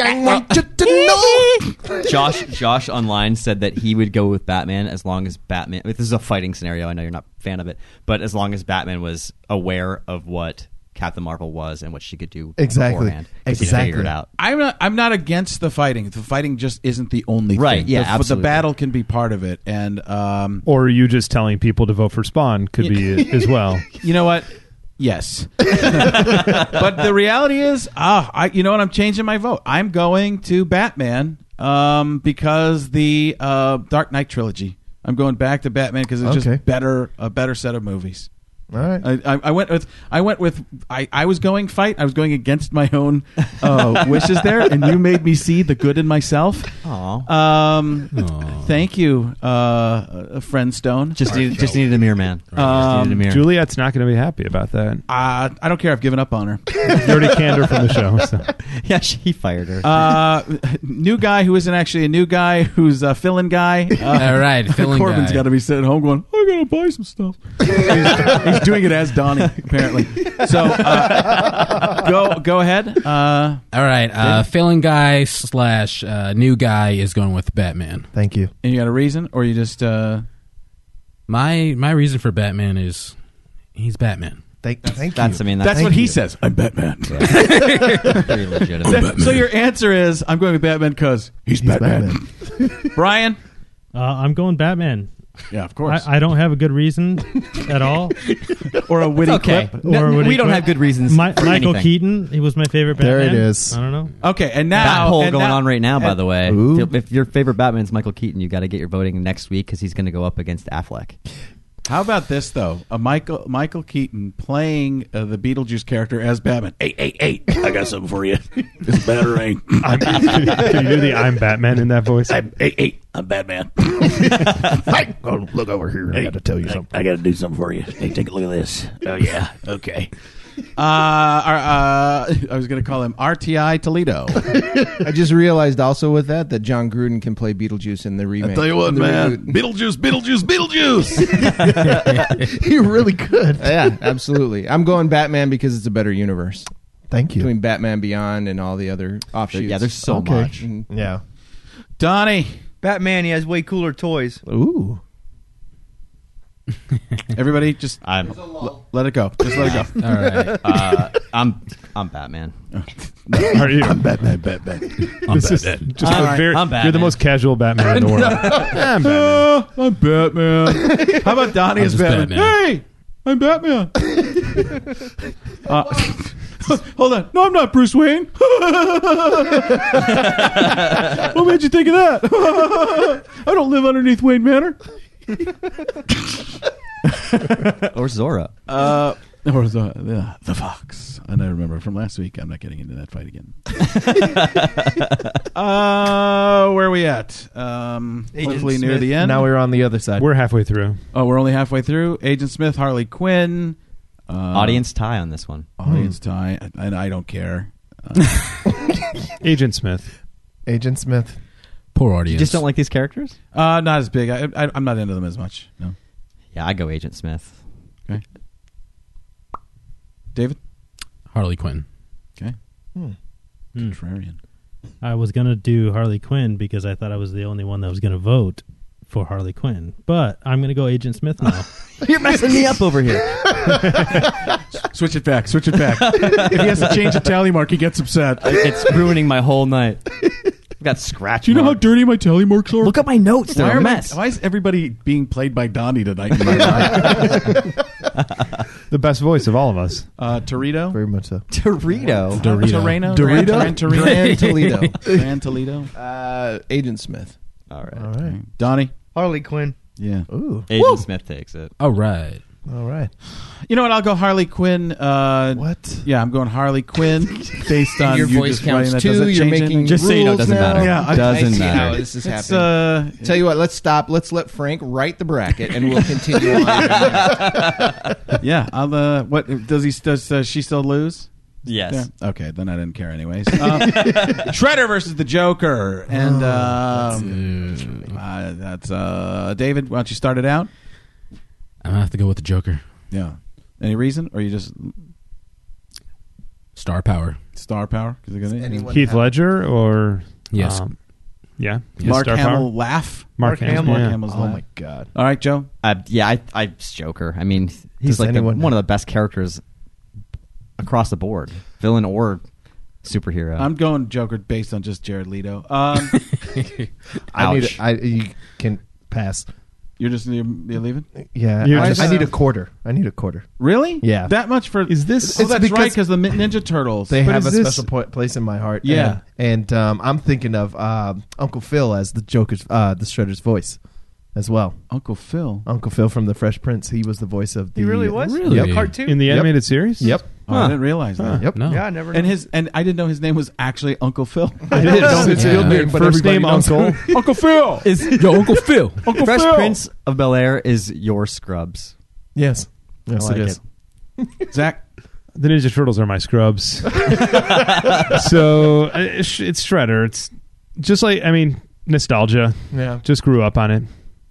Speaker 4: Josh Josh online said that he would go with Batman as long as Batman. This is a fighting scenario. I know you're not a fan of it, but as long as Batman was aware of what Captain Marvel was and what she could do
Speaker 2: Exactly.
Speaker 4: beforehand, 'cause he
Speaker 2: Exactly.
Speaker 4: figured it out.
Speaker 1: I'm not. I'm not against the fighting. The fighting just isn't the only
Speaker 4: Right,
Speaker 1: thing.
Speaker 4: yeah,
Speaker 1: the,
Speaker 4: absolutely.
Speaker 1: The battle can be part of it, and um,
Speaker 5: Or you just telling people to vote for Spawn could be it as well.
Speaker 1: you know what? Yes, but the reality is, ah, I. You know what? I'm changing my vote. I'm going to Batman um, because the uh, Dark Knight trilogy. I'm going back to Batman because it's
Speaker 2: Okay.
Speaker 1: just better, a better set of movies.
Speaker 2: All right.
Speaker 1: I, I, I went with I went with I, I was going fight. I was going against my own uh, wishes there, and you made me see the good in myself.
Speaker 4: Aw.
Speaker 1: Um, thank you, uh, friend Stone.
Speaker 4: Just needed, just needed a mirror, man. Just
Speaker 1: Um,
Speaker 4: needed a mirror.
Speaker 5: Juliet's not going to be happy about that.
Speaker 1: Uh, I don't care. I've given up on her.
Speaker 5: You already canned her from the show. So.
Speaker 4: Yeah, she fired her.
Speaker 1: Uh, new guy who isn't actually a new guy, who's a fill-in guy. Uh,
Speaker 3: All right, fill-in
Speaker 1: Corbin's
Speaker 3: guy.
Speaker 1: got to be sitting home going, I gotta buy some stuff. he's, he's doing it as Donnie, apparently. So uh, go go ahead. Uh,
Speaker 3: All right, uh, filling guy slash uh, new guy is going with Batman.
Speaker 2: Thank you.
Speaker 1: and you got a reason, or you just uh,
Speaker 3: My my reason for Batman is he's Batman.
Speaker 2: Thank, thank
Speaker 4: That's,
Speaker 2: you.
Speaker 4: I mean,
Speaker 1: that's
Speaker 4: that's
Speaker 1: what he
Speaker 2: you.
Speaker 1: says. I'm Batman.
Speaker 4: pretty legitimate.
Speaker 1: So your answer is I'm going with Batman because he's,
Speaker 2: He's
Speaker 1: Batman.
Speaker 2: Batman.
Speaker 1: Brian?
Speaker 6: Uh, I'm going Batman.
Speaker 1: Yeah, of course.
Speaker 6: I, I don't have a good reason at all.
Speaker 1: or a witty
Speaker 4: Okay.
Speaker 1: clip.
Speaker 6: Or
Speaker 4: No,
Speaker 6: would
Speaker 4: we
Speaker 6: he
Speaker 4: don't
Speaker 6: quit?
Speaker 4: have good reasons.
Speaker 6: My,
Speaker 4: for
Speaker 6: Michael
Speaker 4: anything.
Speaker 6: Keaton, he was my favorite Batman.
Speaker 2: There it is.
Speaker 6: I don't know.
Speaker 1: Okay, and now
Speaker 4: That poll
Speaker 1: and
Speaker 4: going
Speaker 1: now-
Speaker 4: on right now, by
Speaker 1: and-
Speaker 4: the way.
Speaker 2: Ooh.
Speaker 4: If, if your favorite Batman's Michael Keaton, you got to get your voting next week because he's going to go up against Affleck.
Speaker 1: How about this though? A Michael Michael Keaton playing uh, the Beetlejuice character as Batman. Eight eight eight. I got something for you. It's battering.
Speaker 5: I'm, can you do the I'm Batman in that voice?
Speaker 1: I'm eight eight. I'm Batman.
Speaker 2: Hey, oh, look over here. I got to tell you something.
Speaker 1: I got to do something for you. Hey, take a look at this. Oh yeah. Okay. Uh, our, uh, I was going to call him R T I Toledo.
Speaker 8: I just realized also with that that John Gruden can play Beetlejuice in the remake.
Speaker 1: I tell you what,
Speaker 8: in the
Speaker 1: man.
Speaker 8: reboot.
Speaker 1: Beetlejuice, Beetlejuice, Beetlejuice.
Speaker 2: He really could.
Speaker 8: Yeah, absolutely. I'm going Batman because it's a better universe
Speaker 2: Thank you.
Speaker 8: between Batman Beyond and all the other offshoots.
Speaker 4: Yeah, there's so
Speaker 2: Okay.
Speaker 4: much.
Speaker 8: Mhm.
Speaker 2: Yeah.
Speaker 1: Donnie.
Speaker 7: Batman, he has way cooler toys.
Speaker 2: Ooh.
Speaker 1: Everybody, just
Speaker 4: I'm,
Speaker 1: l- let it go. Just let it go.
Speaker 3: All right,
Speaker 4: uh, I'm, I'm Batman.
Speaker 5: Are you?
Speaker 1: I'm Batman, Batman.
Speaker 5: This is just
Speaker 4: All
Speaker 5: a
Speaker 4: right,
Speaker 5: very,
Speaker 4: I'm
Speaker 5: you're the
Speaker 4: Batman.
Speaker 5: most casual Batman in the world. I'm Batman.
Speaker 1: Uh, I'm Batman. How about Donnie
Speaker 3: I'm
Speaker 1: as
Speaker 3: just
Speaker 1: Batman?
Speaker 3: Batman.
Speaker 1: Hey, I'm Batman. uh, hold on. No, I'm not Bruce Wayne. What made you think of that? I don't live underneath Wayne Manor.
Speaker 4: Or Zora.
Speaker 1: Uh, or the, the the fox. And I remember from last week. I'm not getting into that fight again. uh, where are we at? Um,
Speaker 2: Agent
Speaker 1: hopefully near
Speaker 2: Smith.
Speaker 1: the end.
Speaker 2: Now we're on the other side.
Speaker 5: We're halfway through.
Speaker 1: oh, we're only halfway through. Agent Smith, Harley Quinn. Uh,
Speaker 4: Audience tie on this one.
Speaker 1: audience tie, and I don't care. Uh,
Speaker 5: Agent Smith.
Speaker 2: Agent Smith.
Speaker 3: poor
Speaker 4: You
Speaker 3: audience.
Speaker 4: just don't like these characters?
Speaker 1: uh, not as big. I, I, I'm not into them as much. No,
Speaker 4: Yeah, I go Agent Smith.
Speaker 1: David.
Speaker 3: Harley Quinn.
Speaker 1: Okay,
Speaker 2: Hmm.
Speaker 1: contrarian.
Speaker 6: I was going to do Harley Quinn because I thought I was the only one that was going to vote for Harley Quinn. But I'm going to go Agent Smith now.
Speaker 4: You're messing me up over here.
Speaker 1: Switch it back. Switch it back. If he has to change a tally mark, he gets upset.
Speaker 4: It's ruining my whole night. I've got scratch
Speaker 1: Do you know how
Speaker 4: marks.
Speaker 1: dirty my tally marks are?
Speaker 4: Look at my notes. They're
Speaker 1: why,
Speaker 4: a
Speaker 1: are my-
Speaker 4: mess.
Speaker 1: why is everybody being played by Donnie tonight? In my life?
Speaker 5: The best voice of all of us.
Speaker 1: uh, Torito.
Speaker 2: Very much so.
Speaker 4: Dorito.
Speaker 3: Dorito.
Speaker 1: Torino.
Speaker 2: Dorito?
Speaker 1: Gran Torino.
Speaker 8: Gran Toledo.
Speaker 1: Gran Toledo.
Speaker 8: Uh, Agent Smith.
Speaker 4: All right.
Speaker 2: All right.
Speaker 1: Donnie.
Speaker 7: Harley Quinn.
Speaker 1: Yeah.
Speaker 2: Ooh.
Speaker 4: Agent Smith takes it.
Speaker 3: All right.
Speaker 2: All right.
Speaker 1: You know what? I'll go Harley Quinn. Uh,
Speaker 2: What?
Speaker 1: Yeah, I'm going Harley Quinn based on
Speaker 8: Your
Speaker 1: you
Speaker 8: voice
Speaker 1: just writing
Speaker 8: counts
Speaker 1: that.
Speaker 8: too.
Speaker 1: Does it
Speaker 8: You're
Speaker 1: change
Speaker 8: making
Speaker 1: anything?
Speaker 4: Just so you know, it
Speaker 8: rules
Speaker 4: doesn't
Speaker 8: now.
Speaker 4: matter.
Speaker 1: Yeah, I-
Speaker 4: doesn't
Speaker 8: I see
Speaker 4: matter.
Speaker 8: how this is
Speaker 1: It's,
Speaker 8: happening.
Speaker 1: uh,
Speaker 8: Tell you what, let's stop. Let's let Frank write the bracket, and we'll continue on.
Speaker 1: yeah. I'll, uh, what does he? Does uh, she still lose?
Speaker 4: Yes.
Speaker 1: Yeah. Okay, then I didn't care anyways. Um, Shredder versus the Joker, and um, uh, that's uh, David. Why don't you start it out?
Speaker 3: I'm gonna have to go with the Joker.
Speaker 1: Yeah. Any reason, or you just
Speaker 3: Star power.
Speaker 1: star power? Because they're gonna
Speaker 2: Anyone
Speaker 5: Heath
Speaker 2: have-
Speaker 5: Ledger or
Speaker 3: Yes.
Speaker 5: um, yeah,
Speaker 1: Mark
Speaker 5: Star
Speaker 1: Hamill
Speaker 5: power?
Speaker 1: laugh.
Speaker 5: Mark,
Speaker 7: Mark
Speaker 5: Hamill.
Speaker 7: Hamill.
Speaker 5: yeah.
Speaker 1: Hamill's
Speaker 2: Oh
Speaker 1: laugh.
Speaker 2: my god.
Speaker 1: All right, Joe.
Speaker 4: Uh, yeah, I, I it's Joker. I mean, he's
Speaker 2: Does
Speaker 4: like the,
Speaker 2: anyone-
Speaker 4: one of the best characters across the board, villain or superhero.
Speaker 1: I'm going Joker based on just Jared Leto. Um,
Speaker 2: I need.
Speaker 4: Ouch.
Speaker 2: I you can pass.
Speaker 1: you're just you're, you're leaving.
Speaker 2: Yeah,
Speaker 5: You're
Speaker 2: I,
Speaker 5: just-
Speaker 2: I need a quarter. I need a quarter.
Speaker 1: Really?
Speaker 2: Yeah.
Speaker 1: That much for?
Speaker 5: Is this-
Speaker 1: Oh,
Speaker 2: It's
Speaker 1: that's
Speaker 2: because-
Speaker 1: right. Because the Ninja Turtles.
Speaker 2: They
Speaker 5: But
Speaker 2: have a
Speaker 5: is this-
Speaker 2: special po- place in my heart.
Speaker 1: Yeah.
Speaker 2: and, and um, I'm thinking of uh, Uncle Phil as the Joker's, uh, the Shredder's voice, as well.
Speaker 1: Uncle Phil.
Speaker 2: Uncle Phil from the Fresh Prince. He was the voice of the.
Speaker 7: He really was?
Speaker 3: Really?
Speaker 7: Yep. Cartoon?
Speaker 5: in the
Speaker 2: Yep.
Speaker 5: animated series.
Speaker 2: Yep.
Speaker 1: Oh, I didn't realize that.
Speaker 2: Yep.
Speaker 3: No.
Speaker 7: Yeah, I never
Speaker 1: And
Speaker 7: knew.
Speaker 1: his and I didn't know his name was actually Uncle Phil.
Speaker 2: It is.
Speaker 3: Yeah.
Speaker 2: It's real name, but
Speaker 5: First
Speaker 2: everybody
Speaker 5: name
Speaker 2: knows
Speaker 5: Uncle.
Speaker 2: him.
Speaker 1: Uncle Phil.
Speaker 4: is
Speaker 3: Yo, Uncle Phil.
Speaker 1: Uncle
Speaker 4: Fresh
Speaker 1: Phil.
Speaker 4: Prince of Bel Air is your Scrubs.
Speaker 2: Yes. Yes,
Speaker 4: I like
Speaker 2: it is.
Speaker 4: it.
Speaker 1: Zach.
Speaker 5: The Ninja Turtles are my Scrubs. So uh, it's it's Shredder. It's just like I mean nostalgia.
Speaker 2: Yeah.
Speaker 5: Just grew up on it.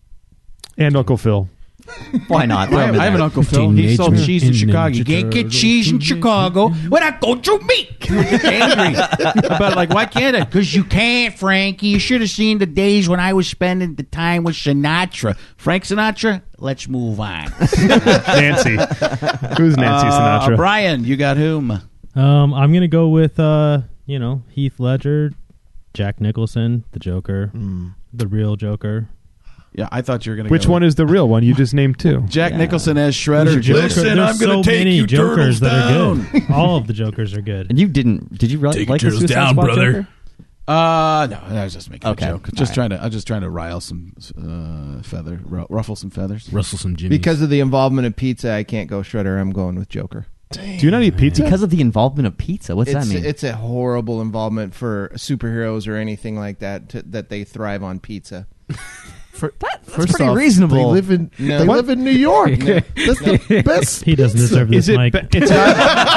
Speaker 5: And Uncle Phil.
Speaker 4: Why not? Throw
Speaker 1: I
Speaker 4: him
Speaker 1: have,
Speaker 4: in
Speaker 1: I have an
Speaker 4: there.
Speaker 1: Uncle Phil. He
Speaker 3: Teenage
Speaker 1: sold cheese in
Speaker 3: Mutant
Speaker 1: Chicago. You
Speaker 3: Ninja
Speaker 1: can't get
Speaker 3: Turtles.
Speaker 1: cheese in Chicago when I go to Meek. Angry about like why can't I? Because you can't, Frankie. You should have seen the days when I was spending the time with Sinatra. Frank Sinatra. Let's move on.
Speaker 5: Nancy. Who's Nancy
Speaker 1: Uh,
Speaker 5: Sinatra?
Speaker 1: Brian, you got whom?
Speaker 6: Um, I'm gonna go with uh, you know, Heath Ledger, Jack Nicholson, the Joker, the real Joker.
Speaker 1: Yeah, I thought you were going to.
Speaker 5: Which
Speaker 1: go
Speaker 5: one is the real one? You just named two.
Speaker 1: Jack
Speaker 4: Yeah.
Speaker 1: Nicholson as Shredder.
Speaker 6: There's a Joker-
Speaker 1: Listen,
Speaker 6: there's
Speaker 1: I'm going
Speaker 6: so
Speaker 1: to take
Speaker 6: many
Speaker 1: you
Speaker 6: Jokers
Speaker 1: turtles
Speaker 6: that
Speaker 1: down.
Speaker 6: are good. All of the Jokers are good.
Speaker 4: And you didn't? Did you really
Speaker 3: Take
Speaker 4: like
Speaker 3: your
Speaker 4: the
Speaker 3: turtles
Speaker 4: Suicide
Speaker 3: down,
Speaker 4: Squad
Speaker 3: brother.
Speaker 4: Joker?
Speaker 1: Uh, no, I was just making
Speaker 4: Okay.
Speaker 1: a joke. Just
Speaker 4: All
Speaker 1: trying to. I was just trying to rile some uh, feather, ru- ruffle some feathers.
Speaker 3: Russell some Jimmy.
Speaker 8: Because of the involvement of pizza, I can't go Shredder. I'm going with Joker.
Speaker 5: Do you not eat pizza?
Speaker 4: Because of the involvement of pizza. What's
Speaker 8: it's,
Speaker 4: that mean?
Speaker 8: It's a horrible involvement for superheroes or anything like that to, that they thrive on pizza.
Speaker 2: For,
Speaker 4: That's
Speaker 2: first
Speaker 4: pretty
Speaker 2: off,
Speaker 4: reasonable.
Speaker 2: They live in
Speaker 8: No.
Speaker 2: they
Speaker 8: What?
Speaker 2: live in New York. That's the best.
Speaker 6: He doesn't
Speaker 2: pizza.
Speaker 6: deserve this
Speaker 5: Is it?
Speaker 6: mic.
Speaker 5: Be- it's not.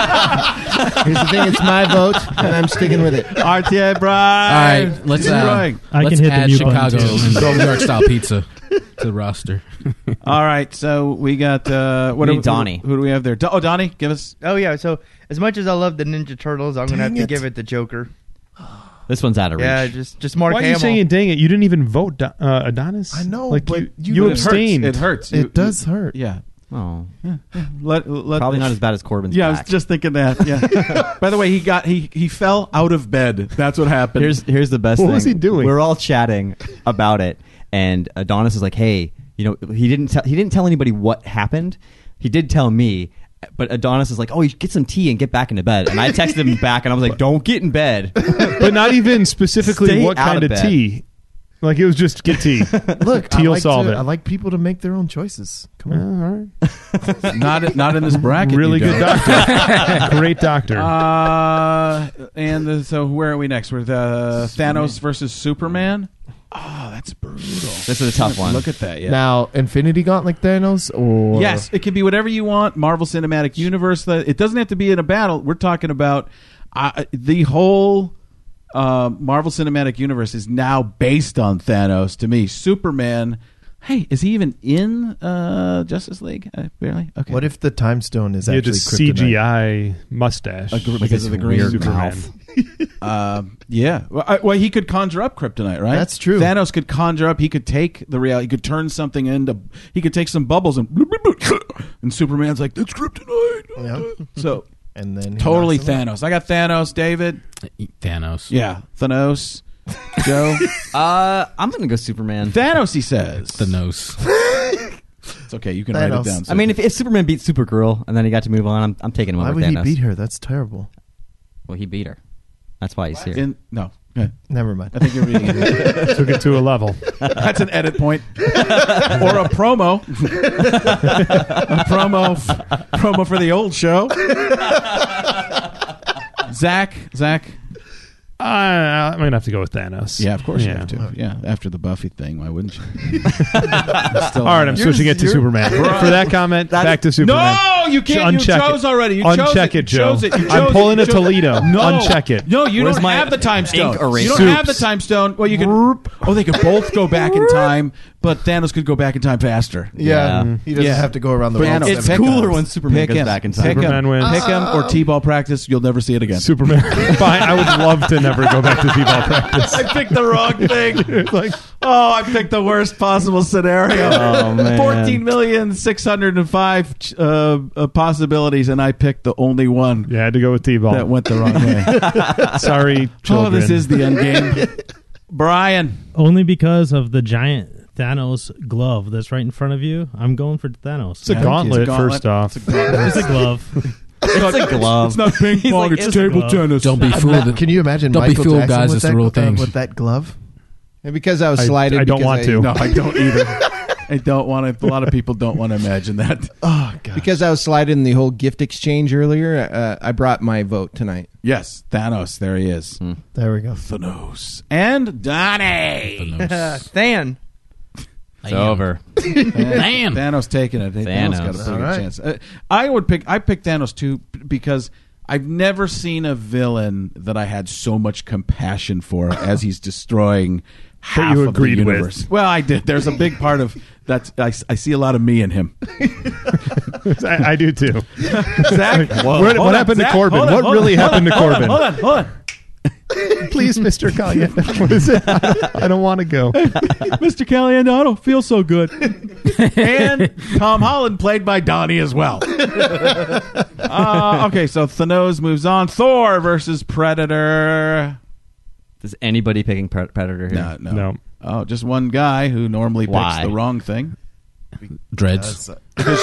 Speaker 8: Here's the thing: it's my vote, and I'm sticking with it.
Speaker 1: R T A,
Speaker 3: All
Speaker 1: Brian.
Speaker 3: right, let's
Speaker 1: Keep
Speaker 3: uh,
Speaker 1: going.
Speaker 6: I
Speaker 3: let's
Speaker 6: can hit the
Speaker 3: add
Speaker 6: mute button,
Speaker 3: Chicago
Speaker 6: too.
Speaker 3: and New York style pizza to the roster.
Speaker 1: All right, so we got uh, what
Speaker 4: We
Speaker 1: do
Speaker 4: need Donnie.
Speaker 1: Who, who do we have there? Do- oh, Donnie, give us.
Speaker 7: Oh, yeah. So, as much as I love the Ninja Turtles, I'm going to have
Speaker 2: Dang
Speaker 7: to
Speaker 2: it.
Speaker 7: give it to Joker.
Speaker 4: This one's out of reach.
Speaker 7: Yeah, just just Mark
Speaker 5: Why are you
Speaker 7: Hamill.
Speaker 5: saying, dang it, you didn't even vote Do- uh, Adonis?
Speaker 2: I know,
Speaker 5: Like
Speaker 2: but
Speaker 5: you,
Speaker 2: you-
Speaker 5: you
Speaker 2: But it
Speaker 5: abstained.
Speaker 1: It hurts. You-
Speaker 2: It does hurt.
Speaker 1: Yeah.
Speaker 4: Oh,
Speaker 1: Let, let,
Speaker 4: probably not as bad as Corbin's
Speaker 1: Yeah, I was
Speaker 4: back.
Speaker 1: just thinking that. Yeah. By the way, he got he he fell out of bed. That's what happened.
Speaker 4: Here's here's the best
Speaker 5: What
Speaker 4: thing.
Speaker 5: was he doing?
Speaker 4: We're all chatting about it, and Adonis is like, "Hey, you know, he didn't tell he didn't tell anybody what happened. He did tell me." But Adonis is like, "Oh, you should get some tea and get back into bed." And I texted him back, and I was like, "Don't get in bed."
Speaker 5: But not even specifically
Speaker 4: Stay
Speaker 5: what
Speaker 4: out
Speaker 5: kind
Speaker 4: of
Speaker 5: of
Speaker 4: bed.
Speaker 5: tea. Like it was just get tea.
Speaker 2: Look, I
Speaker 5: Teal
Speaker 2: like,
Speaker 5: solve
Speaker 2: to,
Speaker 5: it.
Speaker 2: I like people to make their own choices. Come
Speaker 5: Uh,
Speaker 2: on.
Speaker 5: all right.
Speaker 1: not not in this bracket.
Speaker 5: Really
Speaker 1: you
Speaker 5: good
Speaker 1: don't.
Speaker 5: doctor. Great doctor.
Speaker 1: Uh, and the, so where are we next? We're the Thanos versus Superman. Oh, that's brutal.
Speaker 4: This is a tough one.
Speaker 1: Look at that. Yeah.
Speaker 2: Now, Infinity Gauntlet Thanos, or
Speaker 1: Yes, it can be whatever you want. Marvel Cinematic Universe. It doesn't have to be in a battle. We're talking about uh, the whole uh, Marvel Cinematic Universe is now based on Thanos. To me, Superman. Hey, is he even in uh, Justice League? Uh, barely. Okay.
Speaker 2: What if the Time Stone is
Speaker 5: he had
Speaker 2: actually
Speaker 5: a C G
Speaker 2: kryptonite?
Speaker 5: I mustache.
Speaker 1: Uh, gr- because of the green
Speaker 4: weird
Speaker 5: Superman.
Speaker 4: mouth.
Speaker 1: Um, yeah. Well, I, well, he could conjure up kryptonite, right?
Speaker 2: That's true.
Speaker 1: Thanos could conjure up. He could take the reality. He could turn something into. He could take some bubbles and. And Superman's like, "That's kryptonite."
Speaker 2: Yeah.
Speaker 1: So
Speaker 2: And then he
Speaker 1: totally
Speaker 2: knocks him out.
Speaker 1: Thanos. I got Thanos. David.
Speaker 3: Thanos.
Speaker 1: Yeah, Thanos. Joe.
Speaker 4: Uh, I'm gonna go Superman.
Speaker 1: Thanos. He says.
Speaker 3: The nose.
Speaker 1: It's okay. You can write
Speaker 2: Thanos.
Speaker 1: it down.
Speaker 4: I mean, if, if Superman beat Supergirl and then he got to move on, I'm, I'm taking him
Speaker 2: Why
Speaker 4: over
Speaker 2: would he
Speaker 4: Thanos.
Speaker 2: beat her? That's terrible.
Speaker 4: Well, he beat her. That's why he's here.
Speaker 1: in no. Okay.
Speaker 2: Never mind.
Speaker 1: I think you're reading it.
Speaker 5: Took it to a level.
Speaker 1: That's an edit point or a promo. a promo. Promo for the old show. Zach. Zach.
Speaker 5: Uh, I'm gonna have to go with Thanos.
Speaker 1: Yeah, of course you
Speaker 5: Yeah.
Speaker 1: have to. Yeah, after the Buffy thing, why wouldn't you?
Speaker 5: All right, I'm switching it to
Speaker 2: you're-
Speaker 5: Superman. For that comment, back to Superman.
Speaker 1: No, No, you can't. You
Speaker 5: Uncheck
Speaker 1: chose
Speaker 5: it.
Speaker 1: already. You
Speaker 5: Uncheck
Speaker 1: chose it.
Speaker 5: it,
Speaker 1: You
Speaker 5: Joe.
Speaker 1: chose it. You
Speaker 5: I'm
Speaker 1: chose
Speaker 5: pulling
Speaker 1: it.
Speaker 5: a
Speaker 1: You chose-
Speaker 5: Toledo.
Speaker 1: No.
Speaker 5: Uncheck it.
Speaker 1: No, you
Speaker 4: Where's
Speaker 1: don't
Speaker 4: my
Speaker 1: have the time stone.
Speaker 4: ink eraser?
Speaker 1: You don't have the time stone. Well, you could. Oh, they could both go back in time, but Thanos could go back in time faster.
Speaker 2: Yeah,
Speaker 4: Yeah.
Speaker 2: he doesn't
Speaker 1: Yeah.
Speaker 2: have to go around the
Speaker 1: But
Speaker 2: world.
Speaker 1: Thanos-
Speaker 2: seven
Speaker 4: It's
Speaker 1: Pick
Speaker 4: cooler
Speaker 2: times.
Speaker 4: when Superman
Speaker 1: Pick
Speaker 4: goes
Speaker 1: him.
Speaker 4: back in time.
Speaker 1: Pick him.
Speaker 5: Superman wins.
Speaker 1: Pick him or T-ball practice. You'll never see it again.
Speaker 5: Superman. Fine. I would love to never go back to T-ball practice.
Speaker 1: I picked the wrong thing.
Speaker 5: It's like,
Speaker 1: Oh, I picked the worst possible scenario.
Speaker 4: Oh, man.
Speaker 1: Fourteen million six hundred and five uh, uh, possibilities, and I picked the only one
Speaker 5: you had to go with T-ball.
Speaker 1: that went the wrong way.
Speaker 5: Sorry, children.
Speaker 1: Oh, this is the end game. Brian,
Speaker 6: Only because of the giant Thanos glove that's right in front of you, I'm going for Thanos.
Speaker 5: It's a
Speaker 1: Yeah,
Speaker 5: gauntlet,
Speaker 1: it's a gauntlet.
Speaker 5: first off.
Speaker 6: It's a glove.
Speaker 4: It's a glove.
Speaker 1: it's not ping
Speaker 4: He's
Speaker 1: pong;
Speaker 4: like,
Speaker 1: it's
Speaker 4: it's a
Speaker 1: table
Speaker 6: glove.
Speaker 1: tennis.
Speaker 3: Don't be fooled.
Speaker 2: Can you imagine
Speaker 3: Don't be
Speaker 2: Michael
Speaker 3: fooled,
Speaker 2: Jackson
Speaker 3: guys.
Speaker 2: with
Speaker 3: It's
Speaker 2: that,
Speaker 3: the real
Speaker 2: uh,
Speaker 3: thing.
Speaker 2: with that glove?
Speaker 8: And because I was
Speaker 5: I-
Speaker 8: slighted,
Speaker 5: I don't
Speaker 8: because
Speaker 5: want
Speaker 8: I-
Speaker 5: to.
Speaker 1: No, I don't either. I don't want to. A lot of people don't want to imagine that.
Speaker 2: Oh god.
Speaker 8: Because I was slighted in the whole gift exchange earlier, uh, I brought my vote tonight.
Speaker 1: Yes, Thanos. There he is.
Speaker 2: There we go.
Speaker 1: Thanos and Donnie.
Speaker 7: Than.
Speaker 4: It's over.
Speaker 3: Damn.
Speaker 1: Thanos taking it. Hey, Thanos.
Speaker 4: Thanos.
Speaker 1: got a pretty
Speaker 2: All
Speaker 1: good
Speaker 2: right.
Speaker 1: chance. Uh, I would pick. I picked Thanos too because I've never seen a villain that I had so much compassion for as he's destroying half
Speaker 5: you
Speaker 1: of the
Speaker 5: agreed with.
Speaker 1: universe. Well, I did. There's a big part of that. I, I see a lot of me in him.
Speaker 5: I, I do too.
Speaker 1: Zach, whoa,
Speaker 5: What-
Speaker 1: hold
Speaker 5: what
Speaker 1: on,
Speaker 5: happened to
Speaker 1: Zach,
Speaker 5: Corbin?
Speaker 1: hold on,
Speaker 5: What
Speaker 1: hold
Speaker 5: really
Speaker 1: on, hold
Speaker 5: happened
Speaker 1: on,
Speaker 5: to
Speaker 1: hold on,
Speaker 5: Corbin?
Speaker 1: Hold on, hold on.
Speaker 5: Please, Mister Collier. What is it? I don't, I don't want to go.
Speaker 1: Mister Callahan, I don't feel so good. And Tom Holland played by Donnie as well. Uh, okay, so Thanos moves on. Thor versus Predator.
Speaker 4: Is anybody picking Pre- Predator here?
Speaker 1: No, no.
Speaker 5: No.
Speaker 1: Oh, just one guy who normally picks
Speaker 4: Why?
Speaker 1: the wrong thing.
Speaker 3: Dreads.
Speaker 1: Because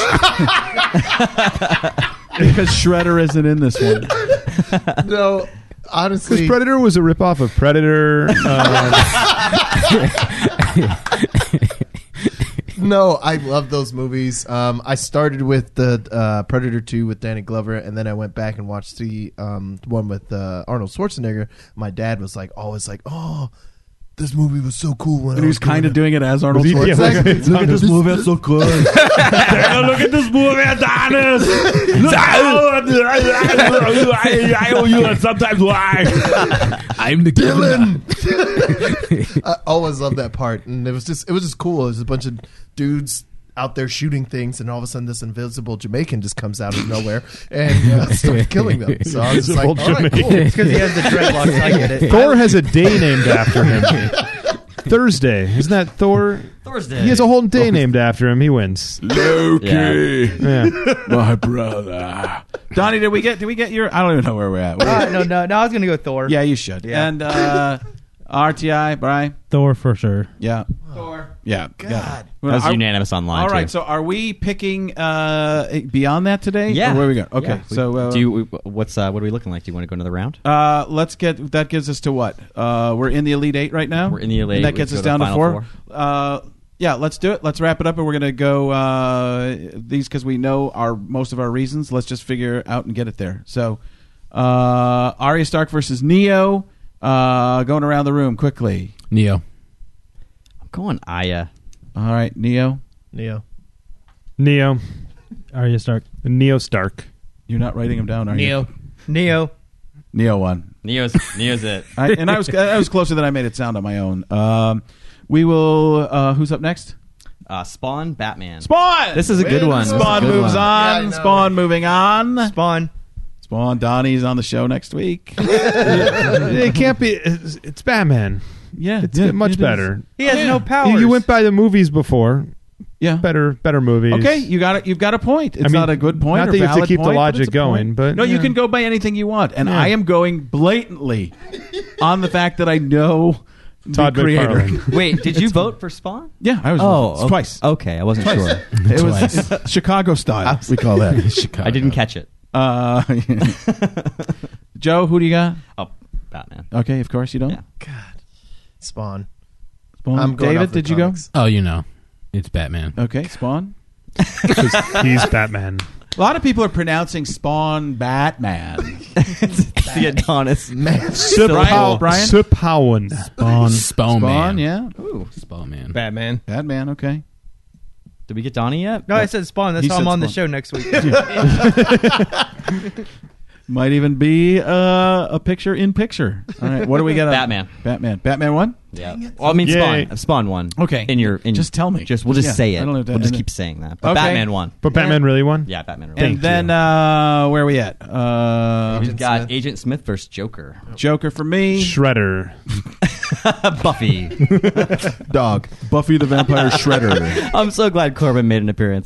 Speaker 1: Shredder isn't in this one.
Speaker 2: No,
Speaker 5: Because
Speaker 2: honestly,
Speaker 5: Predator was a ripoff of Predator. Um,
Speaker 2: no. I love those movies. Um, I started with the uh, Predator two with Danny Glover, and then I went back and watched the um, one with uh, Arnold Schwarzenegger. My dad was like, always like, "Oh, this movie was so cool." When
Speaker 1: And
Speaker 2: I
Speaker 1: he was
Speaker 2: was
Speaker 1: kind of doing it as Arnold
Speaker 5: Was he- yeah,
Speaker 1: Schwarzenegger.
Speaker 2: Exactly.
Speaker 5: Look at this
Speaker 1: movie, it's so good. Look at this movie, Adonis. I owe you sometimes why.
Speaker 3: I'm the
Speaker 2: Dylan. I always loved that part, and it was just it was just cool. It was a bunch of dudes out there shooting things, and all of a sudden, this invisible Jamaican just comes out of nowhere and uh, starts killing them. So I was just like, all
Speaker 5: Invisible
Speaker 2: right, cool.
Speaker 5: Jamaican.
Speaker 7: Because he has the dreadlocks. I get it.
Speaker 5: Thor has a day named after him. Thursday. Isn't that Thor?
Speaker 4: Thursday.
Speaker 5: He has a whole day named after him. He wins.
Speaker 1: Loki,
Speaker 5: Yeah.
Speaker 1: my brother. Donnie, did we get? Did we get your? I don't even know where we're at.
Speaker 7: Uh, no, no, no. I was gonna go Thor.
Speaker 1: Yeah, you should.
Speaker 7: Yeah.
Speaker 1: And uh, R T I, Brian.
Speaker 6: Thor for sure.
Speaker 1: Yeah,
Speaker 7: Thor.
Speaker 1: yeah.
Speaker 2: God.
Speaker 1: Yeah.
Speaker 4: That was
Speaker 1: Are-
Speaker 4: unanimous online.
Speaker 1: All right,
Speaker 4: too.
Speaker 1: so are we picking uh, beyond that today?
Speaker 4: Yeah.
Speaker 1: Or where are we going? Okay,
Speaker 4: Yeah.
Speaker 1: so uh,
Speaker 4: do you, what's uh, what are we looking like? Do you want to go another round?
Speaker 1: uh, let's get that gives us to what? Uh, we're in the Elite Eight right now.
Speaker 4: We're in the Elite
Speaker 1: And that
Speaker 4: Eight.
Speaker 1: gets
Speaker 4: We
Speaker 1: us
Speaker 4: go to
Speaker 1: down
Speaker 4: the
Speaker 1: to
Speaker 4: final
Speaker 1: four. Uh, yeah, let's do it. Let's wrap it up, and we're going to go uh, these because we know our most of our reasons. Let's just figure it out and get it there. So, uh, Arya Stark versus Neo. Uh, going around the room quickly.
Speaker 3: Neo.
Speaker 4: I'm going Aya.
Speaker 1: All right, Neo.
Speaker 2: Neo.
Speaker 5: Neo.
Speaker 6: Arya Stark.
Speaker 5: Neo Stark.
Speaker 1: You're not writing them down, are you?
Speaker 8: Neo.
Speaker 7: Neo.
Speaker 1: Neo won.
Speaker 4: Neo's Neo's it.
Speaker 1: I, and I was I was closer than I made it sound on my own. Um, we will. Uh, who's up next?
Speaker 4: Uh, Spawn, Batman.
Speaker 1: Spawn.
Speaker 4: This is a good one. This is a
Speaker 1: Spawn
Speaker 4: good
Speaker 1: moves
Speaker 4: one.
Speaker 2: Yeah, I
Speaker 1: on.
Speaker 2: know.
Speaker 1: Spawn moving on.
Speaker 7: Spawn.
Speaker 1: Spawn. Donnie's on the show next week.
Speaker 5: It can't be. It's, it's Batman.
Speaker 1: Yeah,
Speaker 5: It's
Speaker 1: yeah,
Speaker 5: much
Speaker 1: it is.
Speaker 5: better.
Speaker 7: He has
Speaker 1: Yeah.
Speaker 7: no powers.
Speaker 5: You, you went by the movies before.
Speaker 1: Yeah.
Speaker 5: Better, better movies.
Speaker 1: Okay, you got it. You've got a point. It's
Speaker 5: I mean,
Speaker 1: not a good point.
Speaker 5: not
Speaker 1: or
Speaker 5: that you have to
Speaker 1: valid
Speaker 5: keep the
Speaker 1: point, but
Speaker 5: logic
Speaker 1: it's a
Speaker 5: going,
Speaker 1: point.
Speaker 5: but,
Speaker 1: no, you
Speaker 5: yeah.
Speaker 1: can go by anything you want, and
Speaker 5: Yeah.
Speaker 1: I am going blatantly on the fact that I know
Speaker 5: Todd
Speaker 1: the creator.
Speaker 5: McFarlane.
Speaker 4: Wait, did you vote for Spawn?
Speaker 1: Yeah, I was
Speaker 4: Oh,
Speaker 1: it's twice.
Speaker 4: Okay, I wasn't
Speaker 1: Twice.
Speaker 4: sure.
Speaker 1: It was it's Chicago style. We call that.
Speaker 3: Chicago.
Speaker 4: I didn't catch it.
Speaker 1: Uh, Joe, who do you got?
Speaker 4: Oh, Batman.
Speaker 1: Okay, of course you don't.
Speaker 4: Yeah.
Speaker 2: Spawn.
Speaker 1: Spawn.
Speaker 2: I'm going
Speaker 1: David,
Speaker 2: off the
Speaker 1: did you
Speaker 2: comics.
Speaker 3: Oh, you know. It's Batman.
Speaker 1: go? Okay, Spawn.
Speaker 5: 'Cause he's Batman.
Speaker 1: A lot of people are pronouncing Spawn Batman.
Speaker 4: It's the Adonis.
Speaker 2: Man.
Speaker 1: Brian, Brian?
Speaker 5: Supawan.
Speaker 3: Spawn. Spawn,
Speaker 1: Spawn,
Speaker 3: man.
Speaker 1: yeah.
Speaker 4: Ooh.
Speaker 3: Spawn man.
Speaker 8: Batman.
Speaker 1: Batman, okay.
Speaker 4: Did we get Donnie yet?
Speaker 7: No, I said Spawn. That's
Speaker 1: He
Speaker 7: how I'm
Speaker 1: said
Speaker 7: on the
Speaker 1: Spawn.
Speaker 7: show next week.
Speaker 1: Might even be uh, a picture in picture. All right, what do we got? on-
Speaker 4: Batman.
Speaker 1: Batman. Batman one.
Speaker 4: Yeah. Well, I mean,
Speaker 5: Yay.
Speaker 4: Spawn. Spawn won.
Speaker 1: Okay.
Speaker 4: In your, in,
Speaker 1: Just tell me.
Speaker 4: Just we'll just
Speaker 1: Yeah,
Speaker 4: say it.
Speaker 1: I don't know if that-
Speaker 4: we'll just
Speaker 1: and
Speaker 4: keep
Speaker 1: then-
Speaker 4: saying that. But
Speaker 1: Okay.
Speaker 4: Batman won.
Speaker 5: But Batman really won?
Speaker 4: Yeah, Batman.
Speaker 1: And
Speaker 4: Really.
Speaker 1: then uh, where are we at? Uh,
Speaker 4: We've
Speaker 2: Agent
Speaker 4: got
Speaker 2: Smith.
Speaker 4: Agent Smith versus Joker.
Speaker 1: Joker for me.
Speaker 5: Shredder.
Speaker 4: Buffy.
Speaker 2: Dog.
Speaker 1: Buffy the Vampire Shredder.
Speaker 4: I'm so glad Corbin made an appearance.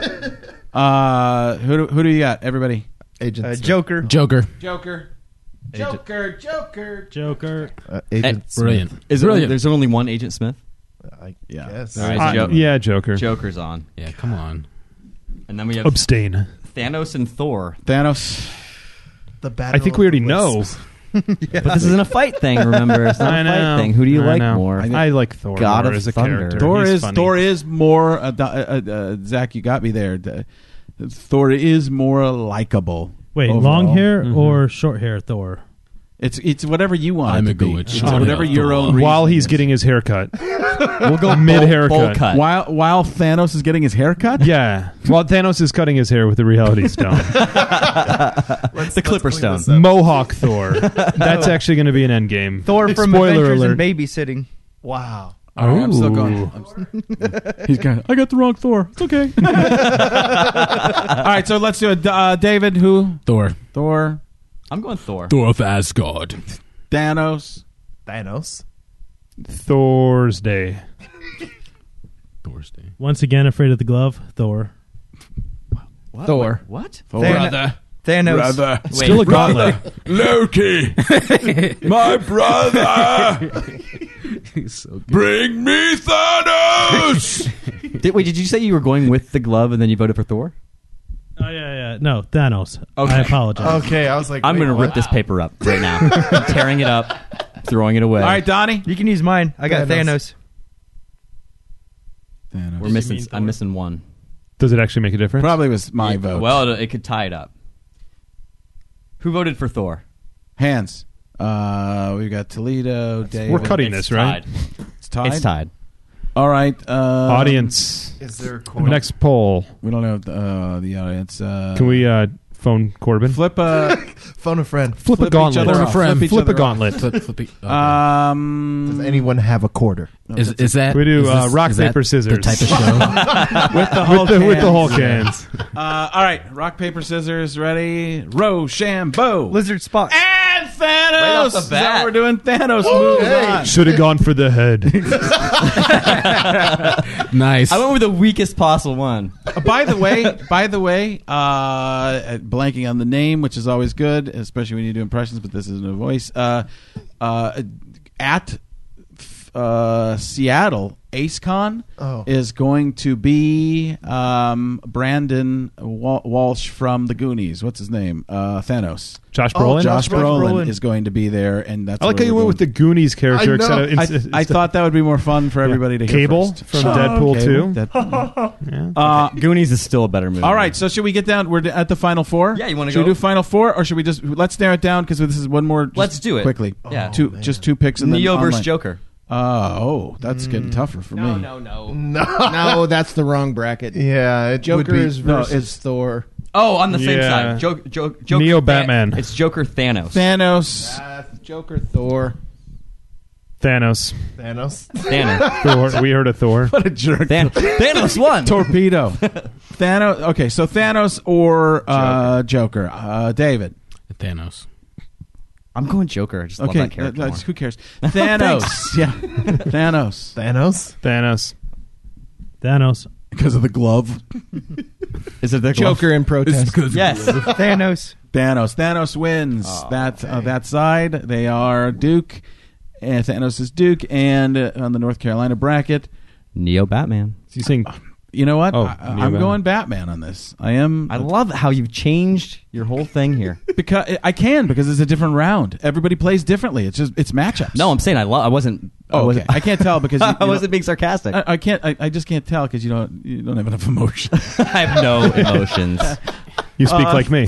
Speaker 1: Uh, who do, who do you got? Everybody.
Speaker 2: Agent
Speaker 7: Uh,
Speaker 2: Smith.
Speaker 7: Joker.
Speaker 3: Joker.
Speaker 1: Joker.
Speaker 2: Agent-
Speaker 1: Joker. Joker.
Speaker 6: Joker.
Speaker 2: Uh, Agent
Speaker 4: Eh,
Speaker 2: Smith.
Speaker 3: Brilliant.
Speaker 4: Is it,
Speaker 3: Brilliant.
Speaker 4: there's only one Agent Smith?
Speaker 2: I
Speaker 1: Yeah.
Speaker 2: guess.
Speaker 4: All right.
Speaker 5: Uh,
Speaker 4: Jo-
Speaker 5: yeah, Joker.
Speaker 4: Joker's on.
Speaker 3: Yeah, come on.
Speaker 4: And then we have
Speaker 5: Abstain.
Speaker 4: Thanos and Thor.
Speaker 1: Thanos.
Speaker 2: The battle
Speaker 5: I think we
Speaker 2: of
Speaker 5: already
Speaker 2: the
Speaker 5: know.
Speaker 2: Wisps.
Speaker 4: But this isn't a fight thing, remember? It's not
Speaker 5: I
Speaker 4: a
Speaker 5: know.
Speaker 4: fight thing. Who do you
Speaker 5: I
Speaker 4: like
Speaker 5: know.
Speaker 4: more?
Speaker 5: I like Thor
Speaker 4: God
Speaker 5: more
Speaker 4: of
Speaker 5: as a
Speaker 4: Thunder.
Speaker 5: character.
Speaker 1: Thor
Speaker 5: He's
Speaker 1: is
Speaker 5: funny.
Speaker 1: Thor is more. Uh, uh, uh, Zach, you got me there. Uh, Thor is more likable.
Speaker 6: Wait,
Speaker 1: overall.
Speaker 6: long hair
Speaker 5: Mhm.
Speaker 6: or short hair Thor?
Speaker 1: It's it's whatever you want
Speaker 3: I'm
Speaker 1: it
Speaker 3: a
Speaker 1: to be.
Speaker 3: good
Speaker 1: It's
Speaker 3: short
Speaker 1: whatever
Speaker 3: hair
Speaker 1: your
Speaker 3: Thor.
Speaker 1: own reason
Speaker 5: While he's
Speaker 1: is.
Speaker 5: getting his haircut.
Speaker 4: We'll go
Speaker 5: Mid
Speaker 4: bowl-
Speaker 5: haircut.
Speaker 4: bowl cut.
Speaker 1: while while Thanos is getting his hair cut.
Speaker 5: Yeah. While Thanos is cutting his hair with the Reality Stone.
Speaker 4: the Clipper
Speaker 2: clean this
Speaker 4: Stone.
Speaker 2: up.
Speaker 5: Mohawk Thor. That's actually going to be an endgame.
Speaker 7: Thor from
Speaker 5: Spoiler
Speaker 7: Adventures
Speaker 5: alert.
Speaker 7: in Babysitting.
Speaker 2: Wow.
Speaker 1: All right, I'm still
Speaker 5: Ooh.
Speaker 1: going. I'm s- he's got. I got the wrong Thor. It's okay. All right, so let's do it. Uh, David, who?
Speaker 3: Thor.
Speaker 1: Thor,
Speaker 4: I'm going Thor.
Speaker 3: Thor of Asgard.
Speaker 1: Thanos.
Speaker 2: Thanos.
Speaker 5: Thor's Day.
Speaker 3: Thor's Day.
Speaker 6: Once again, afraid of the glove. Thor.
Speaker 4: What?
Speaker 8: Thor.
Speaker 4: What?
Speaker 1: Thor.
Speaker 7: Than- Thanos.
Speaker 1: Brother.
Speaker 5: Still a gauntlet.
Speaker 1: Loki. My brother.
Speaker 3: He's so good.
Speaker 1: Bring me Thanos.
Speaker 4: Did, wait, did you say you were going with the glove and then you voted for Thor?
Speaker 6: Oh yeah, yeah. No, Thanos.
Speaker 4: Okay.
Speaker 6: I apologize.
Speaker 2: Okay, I was like,
Speaker 4: I'm
Speaker 2: wait,
Speaker 4: going to
Speaker 2: what?
Speaker 4: rip this paper up right now. I'm tearing it up, throwing it away.
Speaker 1: All right, Donnie.
Speaker 7: You can use mine. I got
Speaker 2: Thanos.
Speaker 7: Thanos.
Speaker 1: Thanos.
Speaker 4: We're missing.
Speaker 6: mean Thor?
Speaker 4: I'm missing one.
Speaker 5: Does it actually make a difference?
Speaker 1: Probably was my
Speaker 4: Yeah,
Speaker 1: vote.
Speaker 4: Well, it, it could tie it up. Who voted for Thor?
Speaker 1: hands. Uh, we've got Toledo. David.
Speaker 5: We're cutting
Speaker 4: It's
Speaker 5: this, right?
Speaker 4: tied.
Speaker 1: It's tied.
Speaker 4: It's tied.
Speaker 1: All right. Uh,
Speaker 5: Audience.
Speaker 2: Is there a coin?
Speaker 5: Next poll.
Speaker 1: We don't know uh, the audience. Uh,
Speaker 5: Can we uh, phone Corbin?
Speaker 1: flip a
Speaker 2: Phone a friend.
Speaker 5: Flip,
Speaker 1: flip
Speaker 5: a gauntlet.
Speaker 1: each other off. Flip each
Speaker 5: Flip
Speaker 1: other
Speaker 5: a gauntlet.
Speaker 3: Flip, flip, it- okay.
Speaker 1: um?
Speaker 2: Does anyone have a quarter?
Speaker 3: is, is that
Speaker 5: We do,
Speaker 3: is
Speaker 5: uh, rock,
Speaker 3: is that
Speaker 5: paper, scissors.
Speaker 3: The type of show.
Speaker 1: with the Hulk
Speaker 5: with the, with the
Speaker 1: hands.
Speaker 5: Hulk hands.
Speaker 1: Uh, all right, rock paper scissors. Ready? Rochambeau.
Speaker 7: Lizard Spock.
Speaker 1: And Thanos.
Speaker 4: Right off the
Speaker 1: Is that
Speaker 4: bat.
Speaker 1: what we're doing? Thanos moves on.
Speaker 5: Should have gone for the head.
Speaker 3: Nice.
Speaker 4: I went with the weakest possible one.
Speaker 1: Uh, by the way, by the way, uh, blanking on the name, which is always good, especially when you do impressions. But this isn't a voice. Uh, uh, at uh, Seattle, AceCon
Speaker 2: Oh.
Speaker 1: is going to be um, Brandon Wal- Walsh from the Goonies. What's his name? Uh, Thanos.
Speaker 5: Josh
Speaker 2: Oh,
Speaker 5: Brolin?
Speaker 1: Josh
Speaker 2: Josh
Speaker 1: Brolin,
Speaker 7: Brolin.
Speaker 1: is going to be there, and that's.
Speaker 5: I like
Speaker 1: where
Speaker 5: how you
Speaker 1: we're
Speaker 5: went with the
Speaker 1: going.
Speaker 5: Goonies character.
Speaker 2: I know.
Speaker 5: Instead of,
Speaker 1: I, I thought that would be more fun for everybody to hear
Speaker 5: Cable
Speaker 1: first.
Speaker 5: from
Speaker 1: Shut up,
Speaker 5: Deadpool
Speaker 1: Cable.
Speaker 5: two.
Speaker 1: That-
Speaker 5: Yeah.
Speaker 1: uh,
Speaker 4: Goonies is still a better movie.
Speaker 1: all right, so should we get down? We're at the final four.
Speaker 4: Yeah, you wanna
Speaker 1: Should
Speaker 4: go?
Speaker 1: we do final four, or should we just let's narrow it down because this is one more? just
Speaker 4: Let's do it.
Speaker 1: quickly.
Speaker 4: Yeah.
Speaker 1: two,
Speaker 2: man.
Speaker 1: just two picks and
Speaker 4: Neo
Speaker 1: then
Speaker 4: versus
Speaker 1: online.
Speaker 4: Joker.
Speaker 1: Uh, oh, that's getting tougher for me.
Speaker 4: no.
Speaker 2: No.
Speaker 8: No, that's the wrong bracket.
Speaker 2: Yeah, it would
Speaker 8: Joker
Speaker 2: be,
Speaker 8: is
Speaker 1: no,
Speaker 8: versus
Speaker 1: it's-
Speaker 8: Thor.
Speaker 4: Oh, on the same
Speaker 5: Yeah.
Speaker 4: side. Joker, Joker, Joker
Speaker 5: Neo
Speaker 4: Than-
Speaker 5: Batman.
Speaker 4: It's Joker Thanos.
Speaker 1: Thanos.
Speaker 8: Uh, Joker, Thor.
Speaker 5: Thanos.
Speaker 2: Thanos.
Speaker 4: Thanos.
Speaker 5: Thor. We heard of Thor.
Speaker 1: What a jerk.
Speaker 4: Than- Thanos won.
Speaker 1: Torpedo. Thanos. Okay, so Thanos or uh, Joker. Uh, David.
Speaker 3: Thanos.
Speaker 4: I'm going Joker. I just
Speaker 1: Okay,
Speaker 4: love that character
Speaker 1: uh,
Speaker 4: more.
Speaker 1: who cares? Thanos. yeah, Thanos.
Speaker 2: Thanos.
Speaker 5: Thanos.
Speaker 6: Thanos.
Speaker 1: Because of the glove.
Speaker 4: Is it the
Speaker 8: Joker in protest.
Speaker 4: Yes.
Speaker 7: Thanos.
Speaker 1: Thanos. Thanos wins.
Speaker 4: Oh,
Speaker 1: that uh, that side. They are Duke. And Thanos is Duke. And uh, on the North Carolina bracket,
Speaker 4: Neo Batman.
Speaker 5: Is he saying
Speaker 1: you know what?
Speaker 5: Oh,
Speaker 1: I,
Speaker 5: Neo
Speaker 1: I'm
Speaker 5: Batman.
Speaker 1: going Batman on this. I am.
Speaker 4: I love how you've changed your whole thing here.
Speaker 1: because I can because it's a different round. Everybody plays differently. It's just it's matchups.
Speaker 4: No, I'm saying I love. I wasn't. I
Speaker 1: Oh,
Speaker 4: wasn't.
Speaker 1: okay. I can't tell because you, you
Speaker 4: I wasn't
Speaker 1: don't-
Speaker 4: being sarcastic.
Speaker 1: I, I can't. I, I just can't tell because you don't. You don't have enough emotion.
Speaker 4: I have no emotions.
Speaker 5: you speak
Speaker 1: Uh,
Speaker 5: like me?